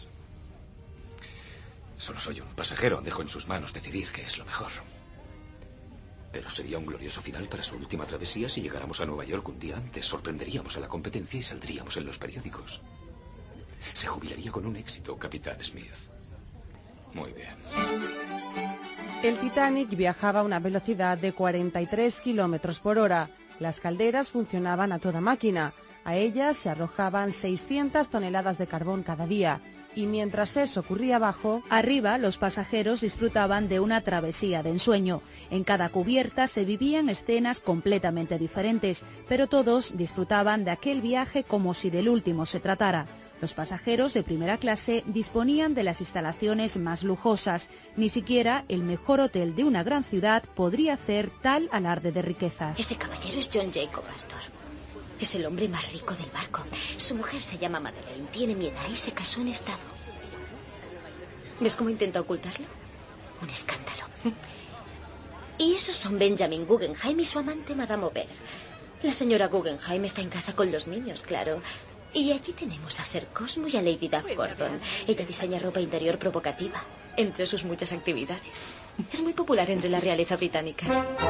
Solo soy un pasajero. Dejo en sus manos decidir qué es lo mejor. Pero sería un glorioso final para su última travesía si llegáramos a Nueva York un día antes. Sorprenderíamos a la competencia y saldríamos en los periódicos. Se jubilaría con un éxito, Capitán Smith. Muy bien. El Titanic viajaba a una velocidad de cuarenta y tres kilómetros por hora. Las calderas funcionaban a toda máquina. A ellas se arrojaban seiscientas toneladas de carbón cada día. Y mientras eso ocurría abajo, arriba los pasajeros disfrutaban de una travesía de ensueño. En cada cubierta se vivían escenas completamente diferentes, pero todos disfrutaban de aquel viaje como si del último se tratara. Los pasajeros de primera clase disponían de las instalaciones más lujosas. Ni siquiera el mejor hotel de una gran ciudad podría hacer tal alarde de riquezas. Ese caballero es John Jacob Astor. Es el hombre más rico del barco. Su mujer se llama Madeleine, tiene mi edad y se casó en estado. ¿Ves cómo intenta ocultarlo? Un escándalo. Y esos son Benjamin Guggenheim y su amante Madame Aubert. La señora Guggenheim está en casa con los niños, claro. Y aquí tenemos a Sir Cosmo y a Lady Duff Gordon. Ella diseña ropa interior provocativa, entre sus muchas actividades. Es muy popular entre la realeza británica.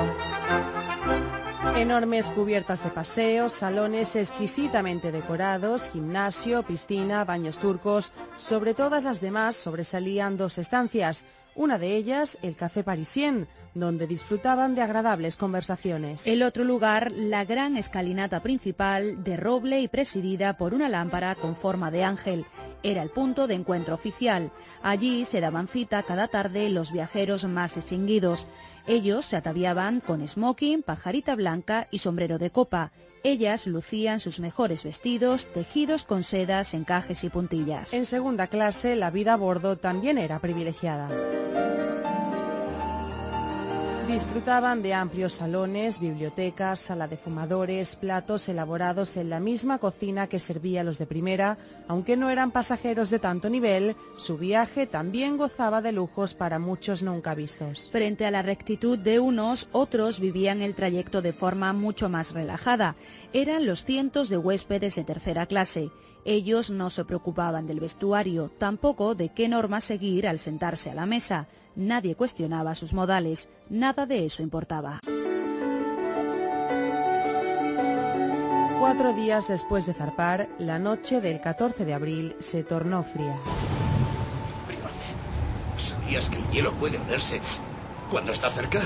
Enormes cubiertas de paseo, salones exquisitamente decorados, gimnasio, piscina, baños turcos. Sobre todas las demás sobresalían dos estancias. Una de ellas, el Café Parisien, donde disfrutaban de agradables conversaciones. El otro lugar, la gran escalinata principal, de roble y presidida por una lámpara con forma de ángel. Era el punto de encuentro oficial. Allí se daban cita cada tarde los viajeros más distinguidos. Ellos se ataviaban con smoking, pajarita blanca y sombrero de copa. Ellas lucían sus mejores vestidos, tejidos con sedas, encajes y puntillas. En segunda clase, la vida a bordo también era privilegiada. Disfrutaban de amplios salones, bibliotecas, sala de fumadores, platos elaborados en la misma cocina que servía a los de primera. Aunque no eran pasajeros de tanto nivel, su viaje también gozaba de lujos para muchos nunca vistos. Frente a la rectitud de unos, otros vivían el trayecto de forma mucho más relajada. Eran los cientos de huéspedes de tercera clase. Ellos no se preocupaban del vestuario, tampoco de qué normas seguir al sentarse a la mesa. Nadie cuestionaba sus modales, nada de eso importaba. Cuatro días después de zarpar, la noche del catorce de abril se tornó fría. ¿Sabías que el hielo puede olerse cuando está cerca?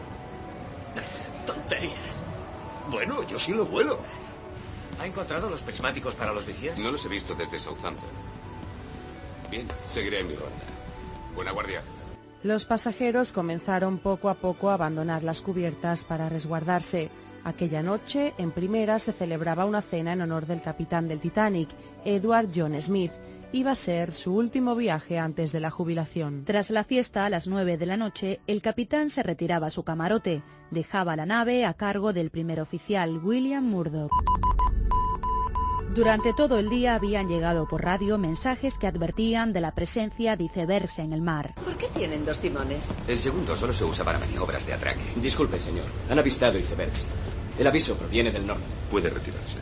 Tonterías. Bueno, yo sí lo huelo. ¿Ha encontrado los prismáticos para los vigías? No los he visto desde Southampton. Bien, seguiré mi ronda. Buena guardia. Los pasajeros comenzaron poco a poco a abandonar las cubiertas para resguardarse. Aquella noche, en primera, se celebraba una cena en honor del capitán del Titanic, Edward John Smith. Iba a ser su último viaje antes de la jubilación. Tras la fiesta, a las nueve de la noche, el capitán se retiraba a su camarote. Dejaba la nave a cargo del primer oficial, William Murdoch. Durante todo el día habían llegado por radio mensajes que advertían de la presencia de icebergs en el mar. ¿Por qué tienen dos timones? El segundo solo se usa para maniobras de atraque. Disculpe, señor. Han avistado icebergs. El aviso proviene del norte. Puede retirarse.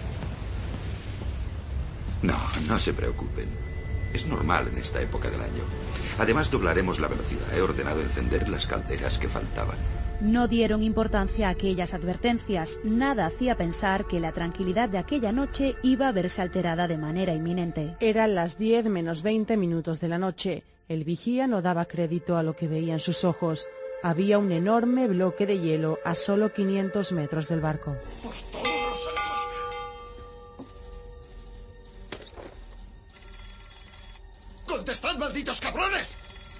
No, no se preocupen. Es normal en esta época del año. Además, doblaremos la velocidad. He ordenado encender las calderas que faltaban. No dieron importancia a aquellas advertencias. Nada hacía pensar que la tranquilidad de aquella noche iba a verse alterada de manera inminente. Eran las diez menos veinte minutos de la noche. El vigía no daba crédito a lo que veían sus ojos. Había un enorme bloque de hielo a solo quinientos metros del barco. ¡Por todos los santos! ¡Contestad, malditos cabrones!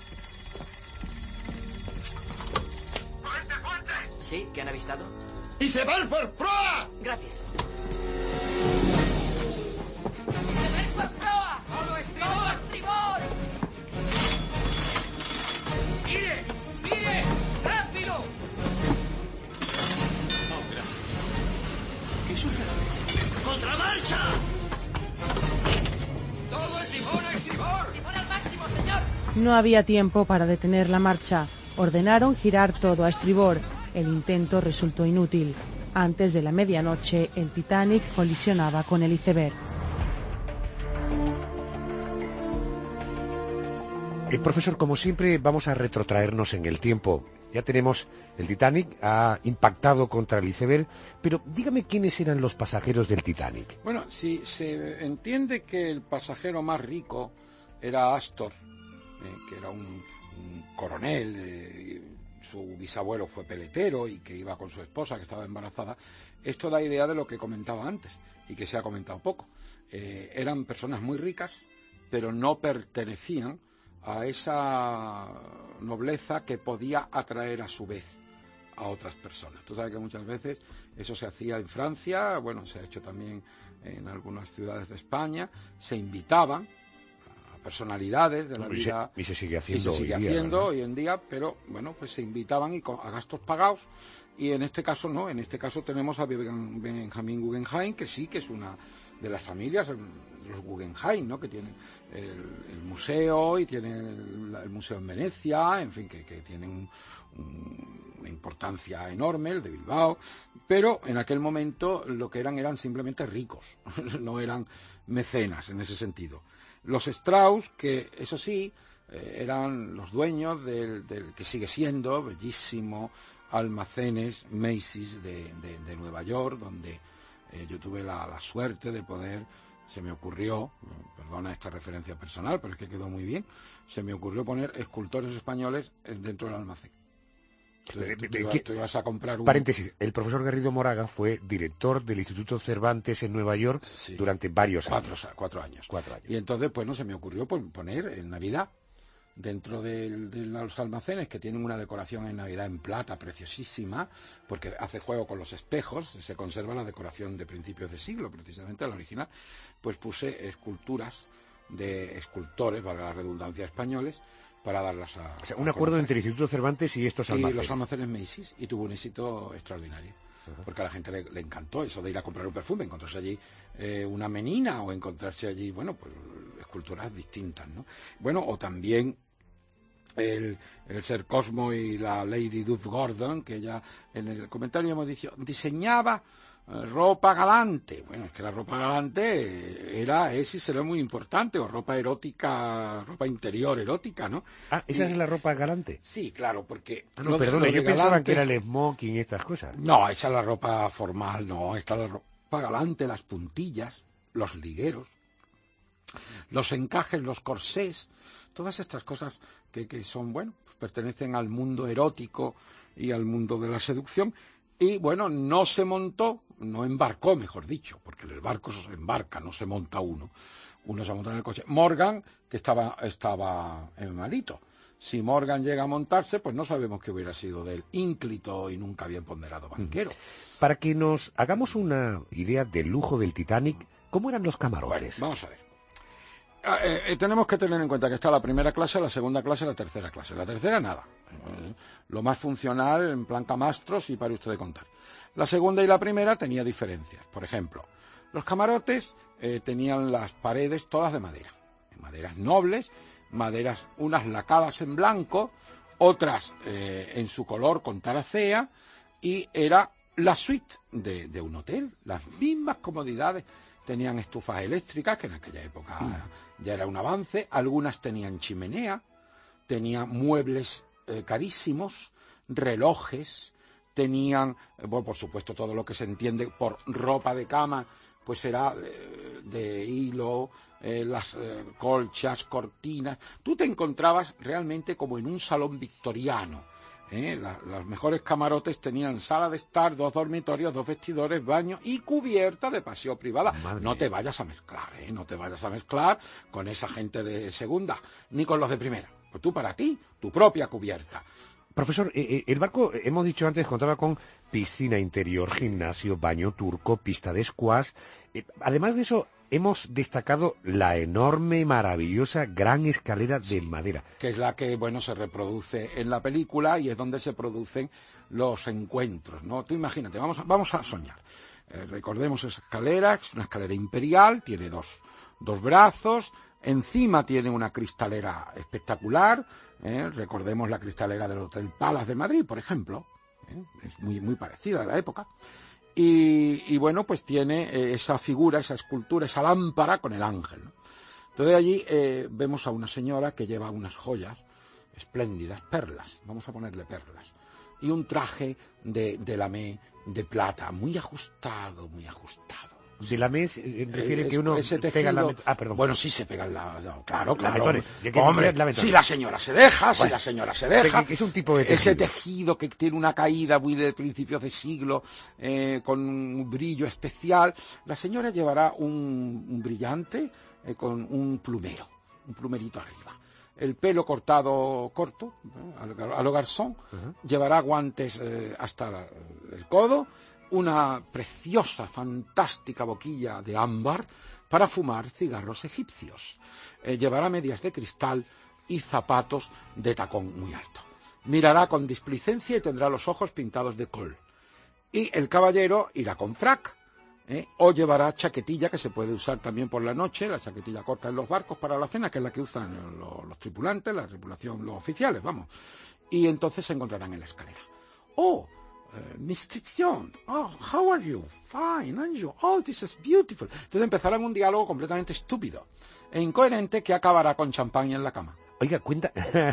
¿Sí? ¿Qué han avistado? ¡Iceberg por proa! Gracias. ¡Iceberg por proa! ¡Todo estribor! estribor! ¡Mire! ¡Mire! ¡Rápido! Ahora. ¿Qué sucede? ¡Contramarcha! ¡Todo el timón a estribor! ¡Timón al máximo, señor! No había tiempo para detener la marcha. Ordenaron girar todo a estribor. El intento resultó inútil. Antes de la medianoche, el Titanic colisionaba con el iceberg. El profesor, como siempre, vamos a retrotraernos en el tiempo. Ya tenemos, el Titanic ha impactado contra el iceberg, pero dígame quiénes eran los pasajeros del Titanic. Bueno, si se entiende que el pasajero más rico era Astor, eh, que era un, un coronel, eh, su bisabuelo fue peletero y que iba con su esposa que estaba embarazada, esto da idea de lo que comentaba antes y que se ha comentado poco. Eh, eran personas muy ricas, pero no pertenecían a esa nobleza que podía atraer a su vez a otras personas. Tú sabes que muchas veces eso se hacía en Francia, bueno, se ha hecho también en algunas ciudades de España, se invitaban personalidades de la y vida se, y se sigue haciendo, y se sigue hoy, día, haciendo ¿verdad? hoy en día, pero bueno, pues se invitaban y con, a gastos pagados, y en este caso no, en este caso tenemos a Benjamin Guggenheim, que sí que es una de las familias los Guggenheim, ¿no? Que tienen el, el museo y tienen el, el museo en Venecia, en fin, que, que tienen un, una importancia enorme, el de Bilbao, pero en aquel momento lo que eran eran simplemente ricos, no eran mecenas en ese sentido. Los Strauss, que eso sí, eh, eran los dueños del, del que sigue siendo bellísimo almacenes Macy's de, de, de Nueva York, donde eh, yo tuve la, la suerte de poder, se me ocurrió, perdona esta referencia personal, pero es que quedó muy bien, se me ocurrió poner escultores españoles dentro del almacén. Entonces, tú, tú, ibas, tú ibas a comprar un... Paréntesis, el profesor Garrido Moraga fue director del Instituto Cervantes en Nueva York sí, durante varios cuatro, años. Cuatro años. Cuatro años. Y entonces, pues no se me ocurrió poner en Navidad, dentro de, de los almacenes, que tienen una decoración en Navidad en plata preciosísima, porque hace juego con los espejos, se conserva la decoración de principios de siglo, precisamente la original, pues puse esculturas de escultores, valga la redundancia, españoles, para darlas a... O sea, un acuerdo conocer. Entre el Instituto Cervantes y estos almacenes. Y los almacenes Macy's, y tuvo un éxito extraordinario. Uh-huh. Porque a la gente le, le encantó eso de ir a comprar un perfume, encontrarse allí eh, una menina, o encontrarse allí, bueno, pues esculturas distintas, ¿no? Bueno, o también el, el Ser Cosmo y la Lady Duff Gordon, que ya en el comentario hemos dicho, diseñaba ropa galante. Bueno, es que la ropa galante era, es y será muy importante, o ropa erótica, ropa interior erótica, ¿no? Ah, ¿esa y, es la ropa galante? Sí, claro, porque... Ah, no, perdona, yo pensaba galante, que era el smoking y estas cosas. No, esa es la ropa formal, no, esta es la ropa galante, las puntillas, los ligueros, los encajes, los corsés, todas estas cosas que, que son, bueno, pues pertenecen al mundo erótico y al mundo de la seducción. Y bueno, no se montó, no embarcó, mejor dicho, porque el barco se embarca, no se monta uno. Uno se monta en el coche. Morgan, que estaba, estaba en malito. Si Morgan llega a montarse, pues no sabemos qué hubiera sido del ínclito y nunca bien ponderado banquero. Para que nos hagamos una idea del lujo del Titanic, ¿cómo eran los camarotes? Bueno, vamos a ver. Eh, eh, tenemos que tener en cuenta que está la primera clase, la segunda clase y la tercera clase. La tercera, nada. Eh, lo más funcional, en plan camastros, y para usted de contar. La segunda y la primera tenía diferencias. Por ejemplo, los camarotes eh, tenían las paredes todas de madera. Maderas nobles, maderas unas lacadas en blanco, otras eh, en su color con taracea, y era la suite de, de un hotel. Las mismas comodidades. Tenían estufas eléctricas, que en aquella época mm. ya era un avance. Algunas tenían chimenea, tenían muebles eh, carísimos, relojes, tenían, eh, bueno, por supuesto, todo lo que se entiende por ropa de cama, pues era eh, de hilo, eh, las eh, colchas, cortinas. Tú te encontrabas realmente como en un salón victoriano. ¿Eh? La, los mejores camarotes tenían sala de estar, dos dormitorios, dos vestidores, baño y cubierta de paseo privada. Madre no te vayas a mezclar, ¿eh? No te vayas a mezclar con esa gente de segunda, ni con los de primera. Pues tú para ti, tu propia cubierta. Profesor, eh, el barco, hemos dicho antes, contaba con piscina interior, gimnasio, baño turco, pista de squash. Eh, además de eso, hemos destacado la enorme, maravillosa, gran escalera de madera. Que es la que, bueno, se reproduce en la película y es donde se producen los encuentros, ¿no? Tú imagínate, vamos a, vamos a soñar. Eh, recordemos esa escalera, es una escalera imperial, tiene dos, dos brazos, encima tiene una cristalera espectacular, ¿eh? Recordemos la cristalera del Hotel Palace de Madrid, por ejemplo, ¿eh? Es muy, muy parecida a la época. Y, y bueno, pues tiene eh, esa figura, esa escultura, esa lámpara con el ángel, ¿no? Entonces allí eh, vemos a una señora que lleva unas joyas espléndidas, perlas, vamos a ponerle perlas, y un traje de, de lamé de plata, muy ajustado, muy ajustado. De lamé eh, refiere eh, que uno ese tejido, pega la... Ah, perdón. Bueno, sí se pega la... No, claro, claro. La Hombre, la si la señora se deja, bueno, si la señora se deja... Es un tipo de tejido. Ese tejido que tiene una caída muy de principios de siglo, eh, con un brillo especial. La señora llevará un, un brillante eh, con un plumero, un plumerito arriba. El pelo cortado corto, ¿eh? a lo garzón. Uh-huh. Llevará guantes eh, hasta el codo, una preciosa, fantástica boquilla de ámbar para fumar cigarros egipcios. Eh, llevará medias de cristal y zapatos de tacón muy alto. Mirará con displicencia y tendrá los ojos pintados de col. Y el caballero irá con frac, ¿eh? O llevará chaquetilla, que se puede usar también por la noche, la chaquetilla corta en los barcos para la cena, que es la que usan los, los tripulantes, la tripulación, los oficiales, vamos. Y entonces se encontrarán en la escalera. ¡Oh! Uh, mister John, oh, how are you? Fine, and you? Oh, this is beautiful. Entonces empezarán un diálogo completamente estúpido e incoherente que acabará con champán en la cama. Oiga, cuenta,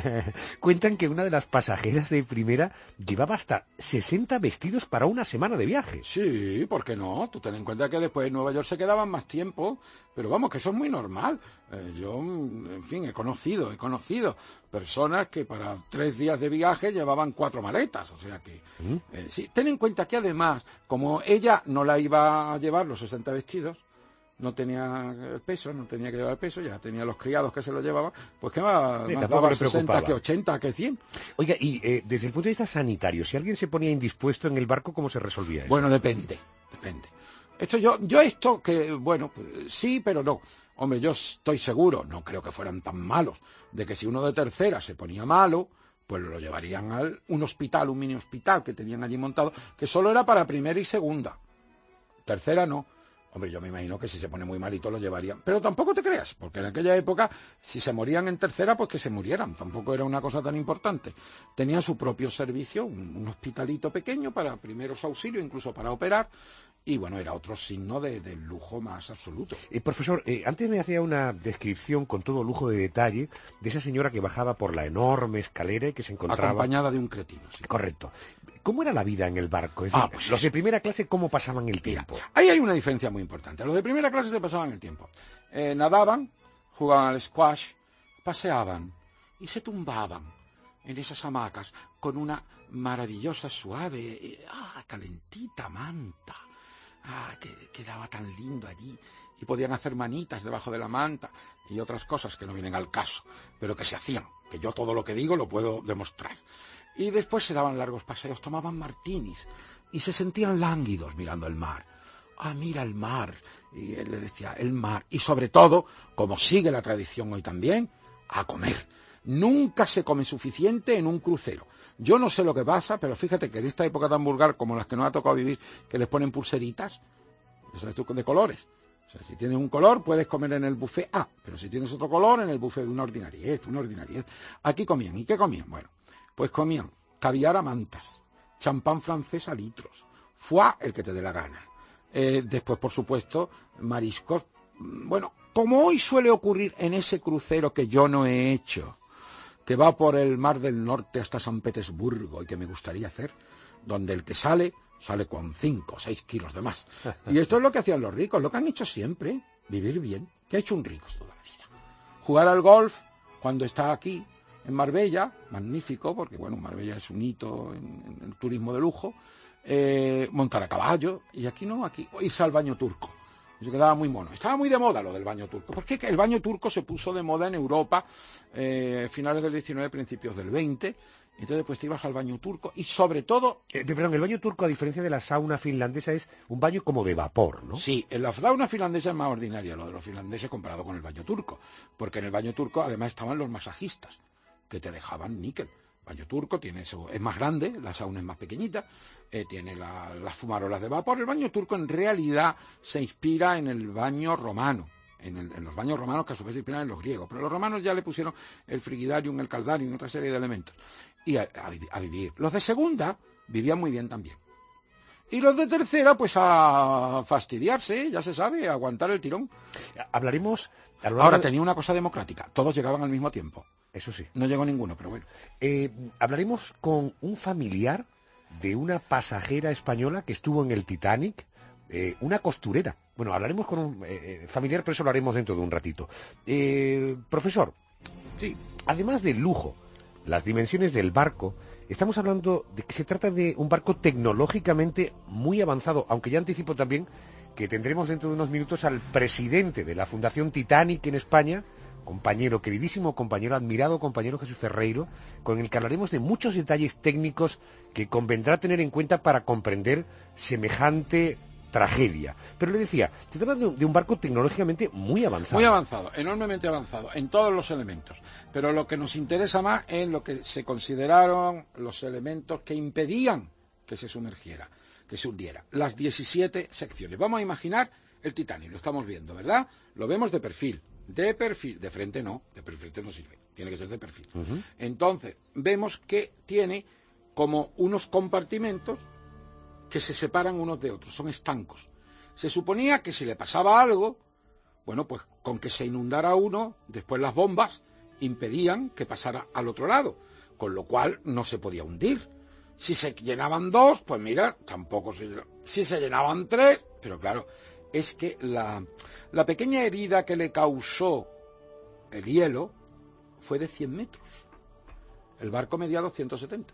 cuentan que una de las pasajeras de primera llevaba hasta sesenta vestidos para una semana de viaje. Sí, ¿por qué no? Tú ten en cuenta que después en Nueva York se quedaban más tiempo, pero vamos, que eso es muy normal. Eh, yo, en fin, he conocido, he conocido personas que para tres días de viaje llevaban cuatro maletas, o sea que... ¿Mm? Eh, sí, ten en cuenta que además, como ella no la iba a llevar los sesenta vestidos, no tenía el peso, no tenía que llevar el peso, ya tenía los criados que se lo llevaban, pues que más, sí, más daba sesenta que ochenta que cien. Oiga, y eh, desde el punto de vista sanitario, si alguien se ponía indispuesto en el barco, ¿cómo se resolvía eso? Bueno, depende, depende. Esto yo, yo esto que, bueno, pues, sí, pero no. Hombre, yo estoy seguro, no creo que fueran tan malos, de que si uno de tercera se ponía malo, pues lo llevarían a un hospital, un mini hospital que tenían allí montado, que solo era para primera y segunda. Tercera no. Hombre, yo me imagino que si se pone muy malito lo llevarían. Pero tampoco te creas, porque en aquella época, si se morían en tercera, pues que se murieran. Tampoco era una cosa tan importante. Tenían su propio servicio, un, un hospitalito pequeño para primeros auxilios, incluso para operar. Y bueno, era otro signo de, de lujo más absoluto. Eh, profesor, eh, antes me hacía una descripción con todo lujo de detalle de esa señora que bajaba por la enorme escalera y que se encontraba... Acompañada de un cretino, sí. Correcto. ¿Cómo era la vida en el barco? Es ah, decir, pues los sí. de primera clase, ¿cómo pasaban el tiempo? Mira, ahí hay una diferencia muy importante. Los de primera clase se pasaban el tiempo. Eh, nadaban, jugaban al squash, paseaban y se tumbaban en esas hamacas con una maravillosa, suave, eh, ah, calentita manta. Ah, que quedaba tan lindo allí. Y podían hacer manitas debajo de la manta y otras cosas que no vienen al caso, pero que se hacían. Que yo todo lo que digo lo puedo demostrar. Y después se daban largos paseos, tomaban martinis y se sentían lánguidos mirando el mar. Ah, mira el mar. Y él le decía, el mar. Y sobre todo, como sigue la tradición hoy también, a comer. Nunca se come suficiente en un crucero. Yo no sé lo que pasa, pero fíjate que en esta época tan vulgar como las que nos ha tocado vivir, que les ponen pulseritas, ¿sabes tú? De colores. O sea, si tienes un color, puedes comer en el buffet A, pero si tienes otro color, en el buffet de una ordinariez, una ordinariez. Aquí comían. ¿Y qué comían? Bueno, pues comían caviar a mantas, champán francés a litros, foie, el que te dé la gana. Eh, después, por supuesto, mariscos. Bueno, como hoy suele ocurrir en ese crucero que yo no he hecho, que va por el Mar del Norte hasta San Petersburgo y que me gustaría hacer, donde el que sale, sale con cinco o seis kilos de más. Y esto es lo que hacían los ricos, lo que han hecho siempre, vivir bien. ¿Qué ha hecho un rico toda la vida? Jugar al golf cuando está aquí, en Marbella, magnífico, porque bueno, Marbella es un hito en, en el turismo de lujo, eh, montar a caballo, y aquí no, aquí irse al baño turco. Se quedaba muy mono. Estaba muy de moda lo del baño turco, porque el baño turco se puso de moda en Europa, eh, finales del diecinueve, principios del veinte, entonces pues te ibas al baño turco, y sobre todo... Eh, perdón, el baño turco, a diferencia de la sauna finlandesa, es un baño como de vapor, ¿no? Sí, en la sauna finlandesa es más ordinaria lo de los finlandeses comparado con el baño turco, porque en el baño turco además estaban los masajistas, que te dejaban níquel. El baño turco tiene eso, es más grande, la sauna es más pequeñita, eh, tiene la, las fumarolas de vapor. El baño turco en realidad se inspira en el baño romano, en, el, en los baños romanos que a su vez se inspiran en los griegos, pero los romanos ya le pusieron el frigidarium, el caldarium y otra serie de elementos. Y a, a, a vivir. Los de segunda vivían muy bien también. Y los de tercera, pues a fastidiarse, ya se sabe, a aguantar el tirón. Hablaremos... Ahora, tenía una cosa democrática, todos llegaban al mismo tiempo. Eso sí. No llegó ninguno, pero bueno. Eh, hablaremos con un familiar de una pasajera española que estuvo en el Titanic, eh, una costurera. Bueno, hablaremos con un eh, familiar, pero eso lo haremos dentro de un ratito. Eh, profesor, sí. Además del lujo, las dimensiones del barco, estamos hablando de que se trata de un barco tecnológicamente muy avanzado, aunque ya anticipo también que tendremos dentro de unos minutos al presidente de la Fundación Titanic en España, compañero, queridísimo compañero, admirado compañero Jesús Ferreiro, con el que hablaremos de muchos detalles técnicos que convendrá tener en cuenta para comprender semejante tragedia. Pero le decía, se trata de un, de un barco tecnológicamente muy avanzado. Muy avanzado, enormemente avanzado, en todos los elementos. Pero lo que nos interesa más es lo que se consideraron los elementos que impedían que se sumergiera. que se hundiera. Las diecisiete secciones. Vamos a imaginar el Titanic, lo estamos viendo, ¿verdad? Lo vemos de perfil. De perfil, de frente no, de frente no sirve, tiene que ser de perfil. Uh-huh. Entonces, vemos que tiene como unos compartimentos que se separan unos de otros, son estancos. Se suponía que si le pasaba algo, bueno, pues con que se inundara uno, después las bombas impedían que pasara al otro lado, con lo cual no se podía hundir. Si se llenaban dos, pues mira, tampoco se... Si se llenaban tres, pero claro, es que la, la pequeña herida que le causó el hielo fue de cien metros. El barco medía doscientos setenta.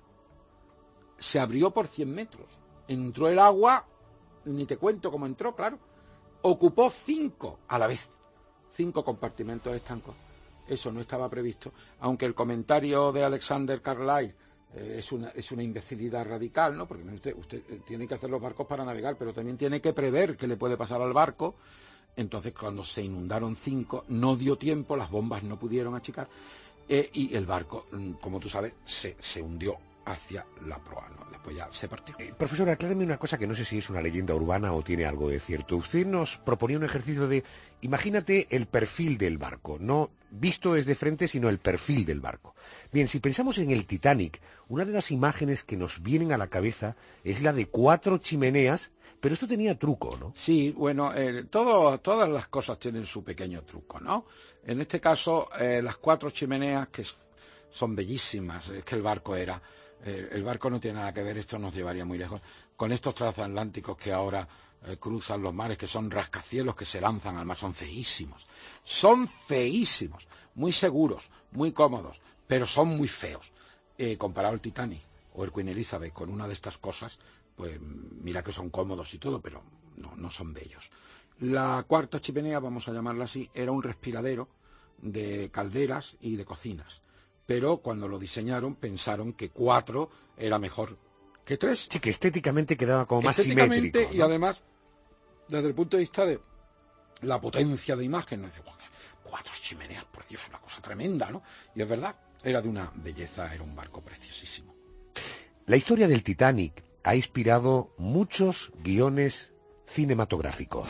Se abrió por cien metros. Entró el agua, ni te cuento cómo entró, claro. Ocupó cinco a la vez. Cinco compartimentos estancos. Eso no estaba previsto. Aunque el comentario de Alexander Carlyle eh, es, una, es una imbecilidad radical, ¿no? Porque usted, usted tiene que hacer los barcos para navegar, pero también tiene que prever qué le puede pasar al barco. Entonces, cuando se inundaron cinco, no dio tiempo, las bombas no pudieron achicar, eh, y el barco, como tú sabes, se, se hundió hacia la proa, ¿no? Después ya se partió. Eh, profesor, acláreme una cosa que no sé si es una leyenda urbana o tiene algo de cierto. Usted nos proponía un ejercicio de, imagínate el perfil del barco, no visto desde frente, sino el perfil del barco. Bien, si pensamos en el Titanic, una de las imágenes que nos vienen a la cabeza es la de cuatro chimeneas, pero esto tenía truco, ¿no? Sí, bueno, eh, todo, todas las cosas tienen su pequeño truco, ¿no? En este caso, eh, las cuatro chimeneas, que son bellísimas, es que el barco era... Eh, el barco no tiene nada que ver, esto nos llevaría muy lejos, con estos transatlánticos que ahora eh, cruzan los mares, que son rascacielos que se lanzan al mar, son feísimos, son feísimos, muy seguros, muy cómodos, pero son muy feos. Eh, comparado el Titanic o el Queen Elizabeth con una de estas cosas, pues mira que son cómodos y todo, pero no, no son bellos. La cuarta chimenea, vamos a llamarla así, era un respiradero de calderas y de cocinas. Pero cuando lo diseñaron pensaron que cuatro era mejor que tres. Sí, que estéticamente quedaba como más simétrico, ¿no? Y además, desde el punto de vista de la potencia de imagen, ¿no? Dice, cuatro chimeneas, por Dios, una cosa tremenda, ¿no? Y es verdad, era de una belleza, era un barco preciosísimo. La historia del Titanic ha inspirado muchos guiones cinematográficos.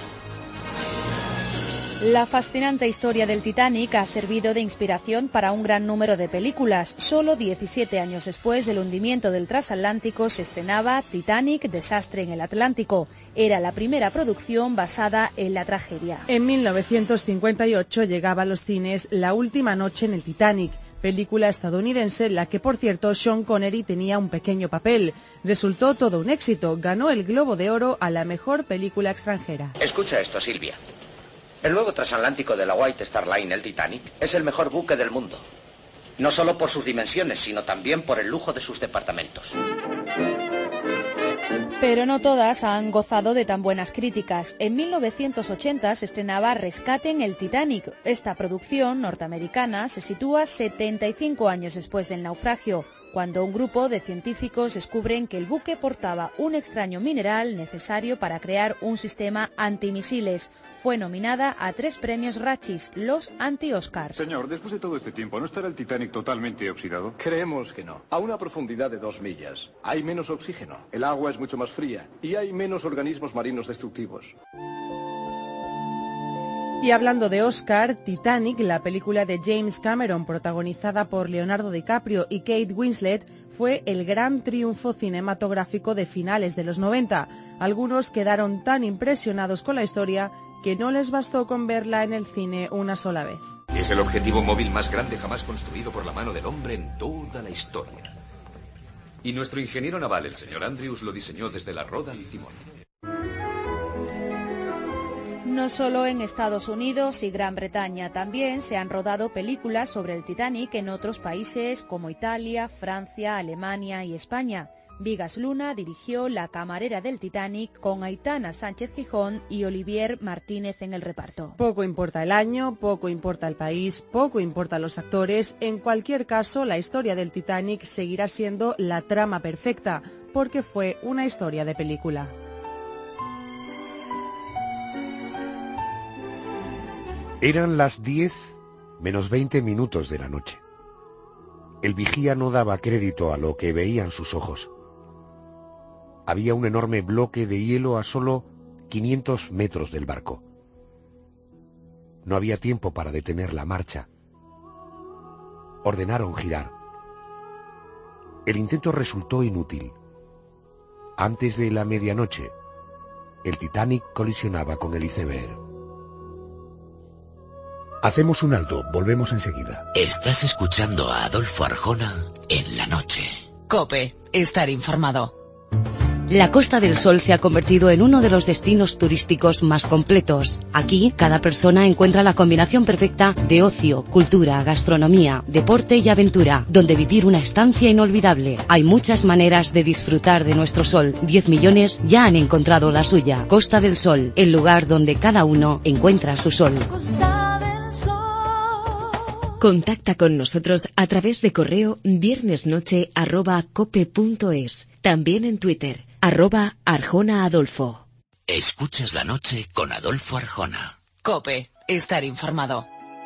La fascinante historia del Titanic ha servido de inspiración para un gran número de películas. Solo diecisiete años después del hundimiento del transatlántico se estrenaba Titanic, desastre en el Atlántico. Era la primera producción basada en la tragedia. En mil novecientos cincuenta y ocho llegaba a los cines La última noche en el Titanic, película estadounidense en la que, por cierto, Sean Connery tenía un pequeño papel. Resultó todo un éxito. Ganó el Globo de Oro a la mejor película extranjera. Escucha esto, Silvia. El nuevo transatlántico de la White Star Line, el Titanic, es el mejor buque del mundo. No solo por sus dimensiones, sino también por el lujo de sus departamentos. Pero no todas han gozado de tan buenas críticas. En mil novecientos ochenta se estrenaba Rescaten el Titanic. Esta producción norteamericana se sitúa setenta y cinco años después del naufragio, cuando un grupo de científicos descubren que el buque portaba un extraño mineral necesario para crear un sistema antimisiles. Fue nominada a tres premios Rachis, los anti-Oscars. Señor, después de todo este tiempo, ¿no estará el Titanic totalmente oxidado? Creemos que no. A una profundidad de dos millas hay menos oxígeno, el agua es mucho más fría y hay menos organismos marinos destructivos. Y hablando de Oscar, Titanic, la película de James Cameron, protagonizada por Leonardo DiCaprio y Kate Winslet, fue el gran triunfo cinematográfico de finales de los noventa. Algunos quedaron tan impresionados con la historia que no les bastó con verla en el cine una sola vez. Es el objetivo móvil más grande jamás construido por la mano del hombre en toda la historia. Y nuestro ingeniero naval, el señor Andrews, lo diseñó desde la roda al timón. No solo en Estados Unidos y Gran Bretaña, también se han rodado películas sobre el Titanic en otros países como Italia, Francia, Alemania y España. Vigas Luna dirigió La camarera del Titanic con Aitana Sánchez Gijón y Olivier Martínez en el reparto. Poco importa el año, poco importa el país, poco importa los actores. En cualquier caso, la historia del Titanic seguirá siendo la trama perfecta, porque fue una historia de película. Eran las diez menos veinte minutos de la noche. El vigía no daba crédito a lo que veían sus ojos. había un enorme bloque de hielo a solo quinientos metros del barco. No había tiempo para detener la marcha. Ordenaron girar. El intento resultó inútil. Antes de la medianoche, el Titanic colisionaba con el iceberg. Hacemos un alto, volvemos enseguida. Estás escuchando a Adolfo Arjona en la noche. COPE, estar informado. La Costa del Sol se ha convertido en uno de los destinos turísticos más completos. Aquí, cada persona encuentra la combinación perfecta de ocio, cultura, gastronomía, deporte y aventura, donde vivir una estancia inolvidable. Hay muchas maneras de disfrutar de nuestro sol. Diez millones ya han encontrado la suya. Costa del Sol, el lugar donde cada uno encuentra su sol. Contacta con nosotros a través de correo viernesnoche arroba cope punto es. También en Twitter, arroba Arjona Adolfo. Escuchas la noche con Adolfo Arjona. COPE, estar informado.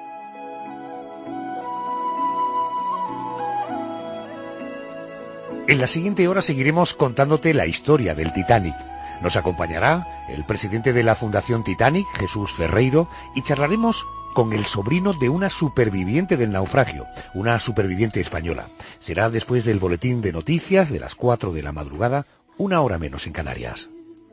En la siguiente hora seguiremos contándote la historia del Titanic. Nos acompañará el presidente de la Fundación Titanic, Jesús Ferreiro, y charlaremos con el sobrino de una superviviente del naufragio, una superviviente española. Será después del boletín de noticias de las cuatro de la madrugada, una hora menos en Canarias.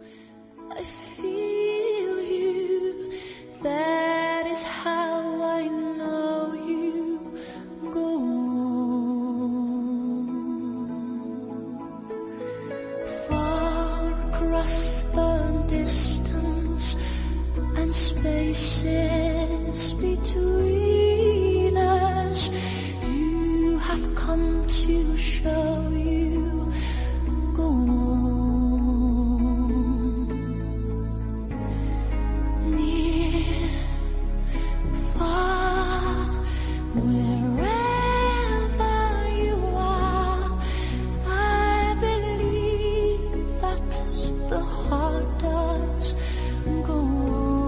Spaces between us, you have come to show you go on. Near, far, wherever you are, I believe that the heart does go on.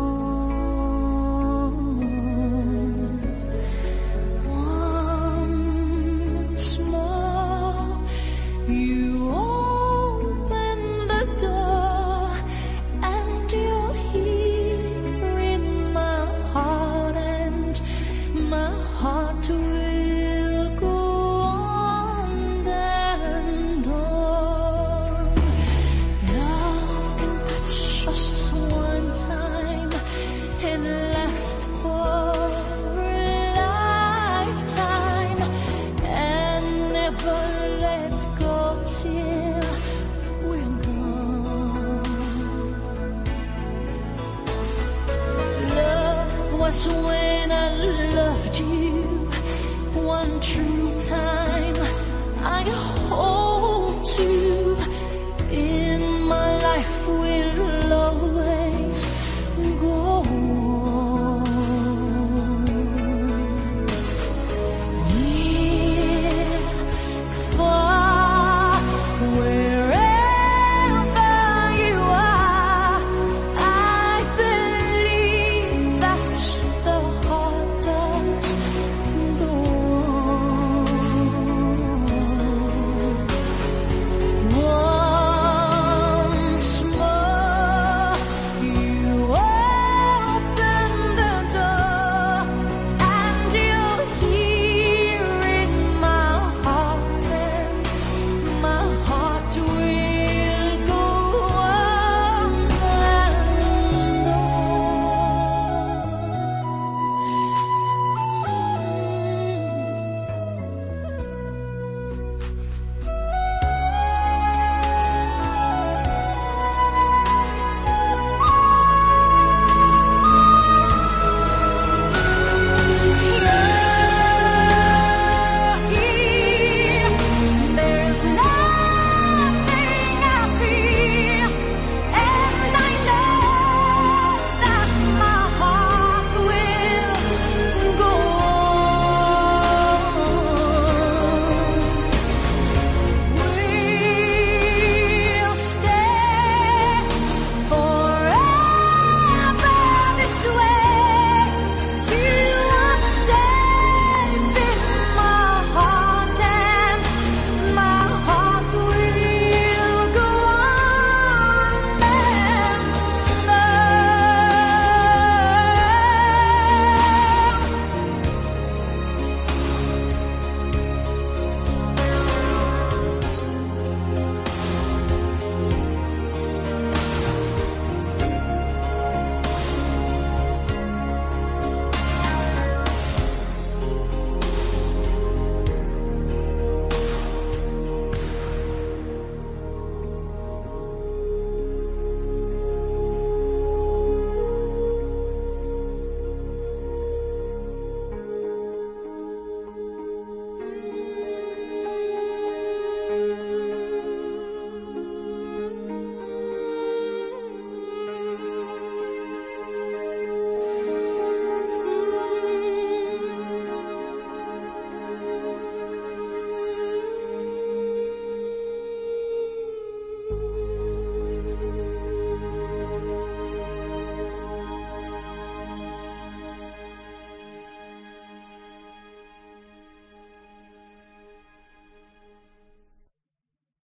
When I loved you one true time, I hold you in my life will always go on.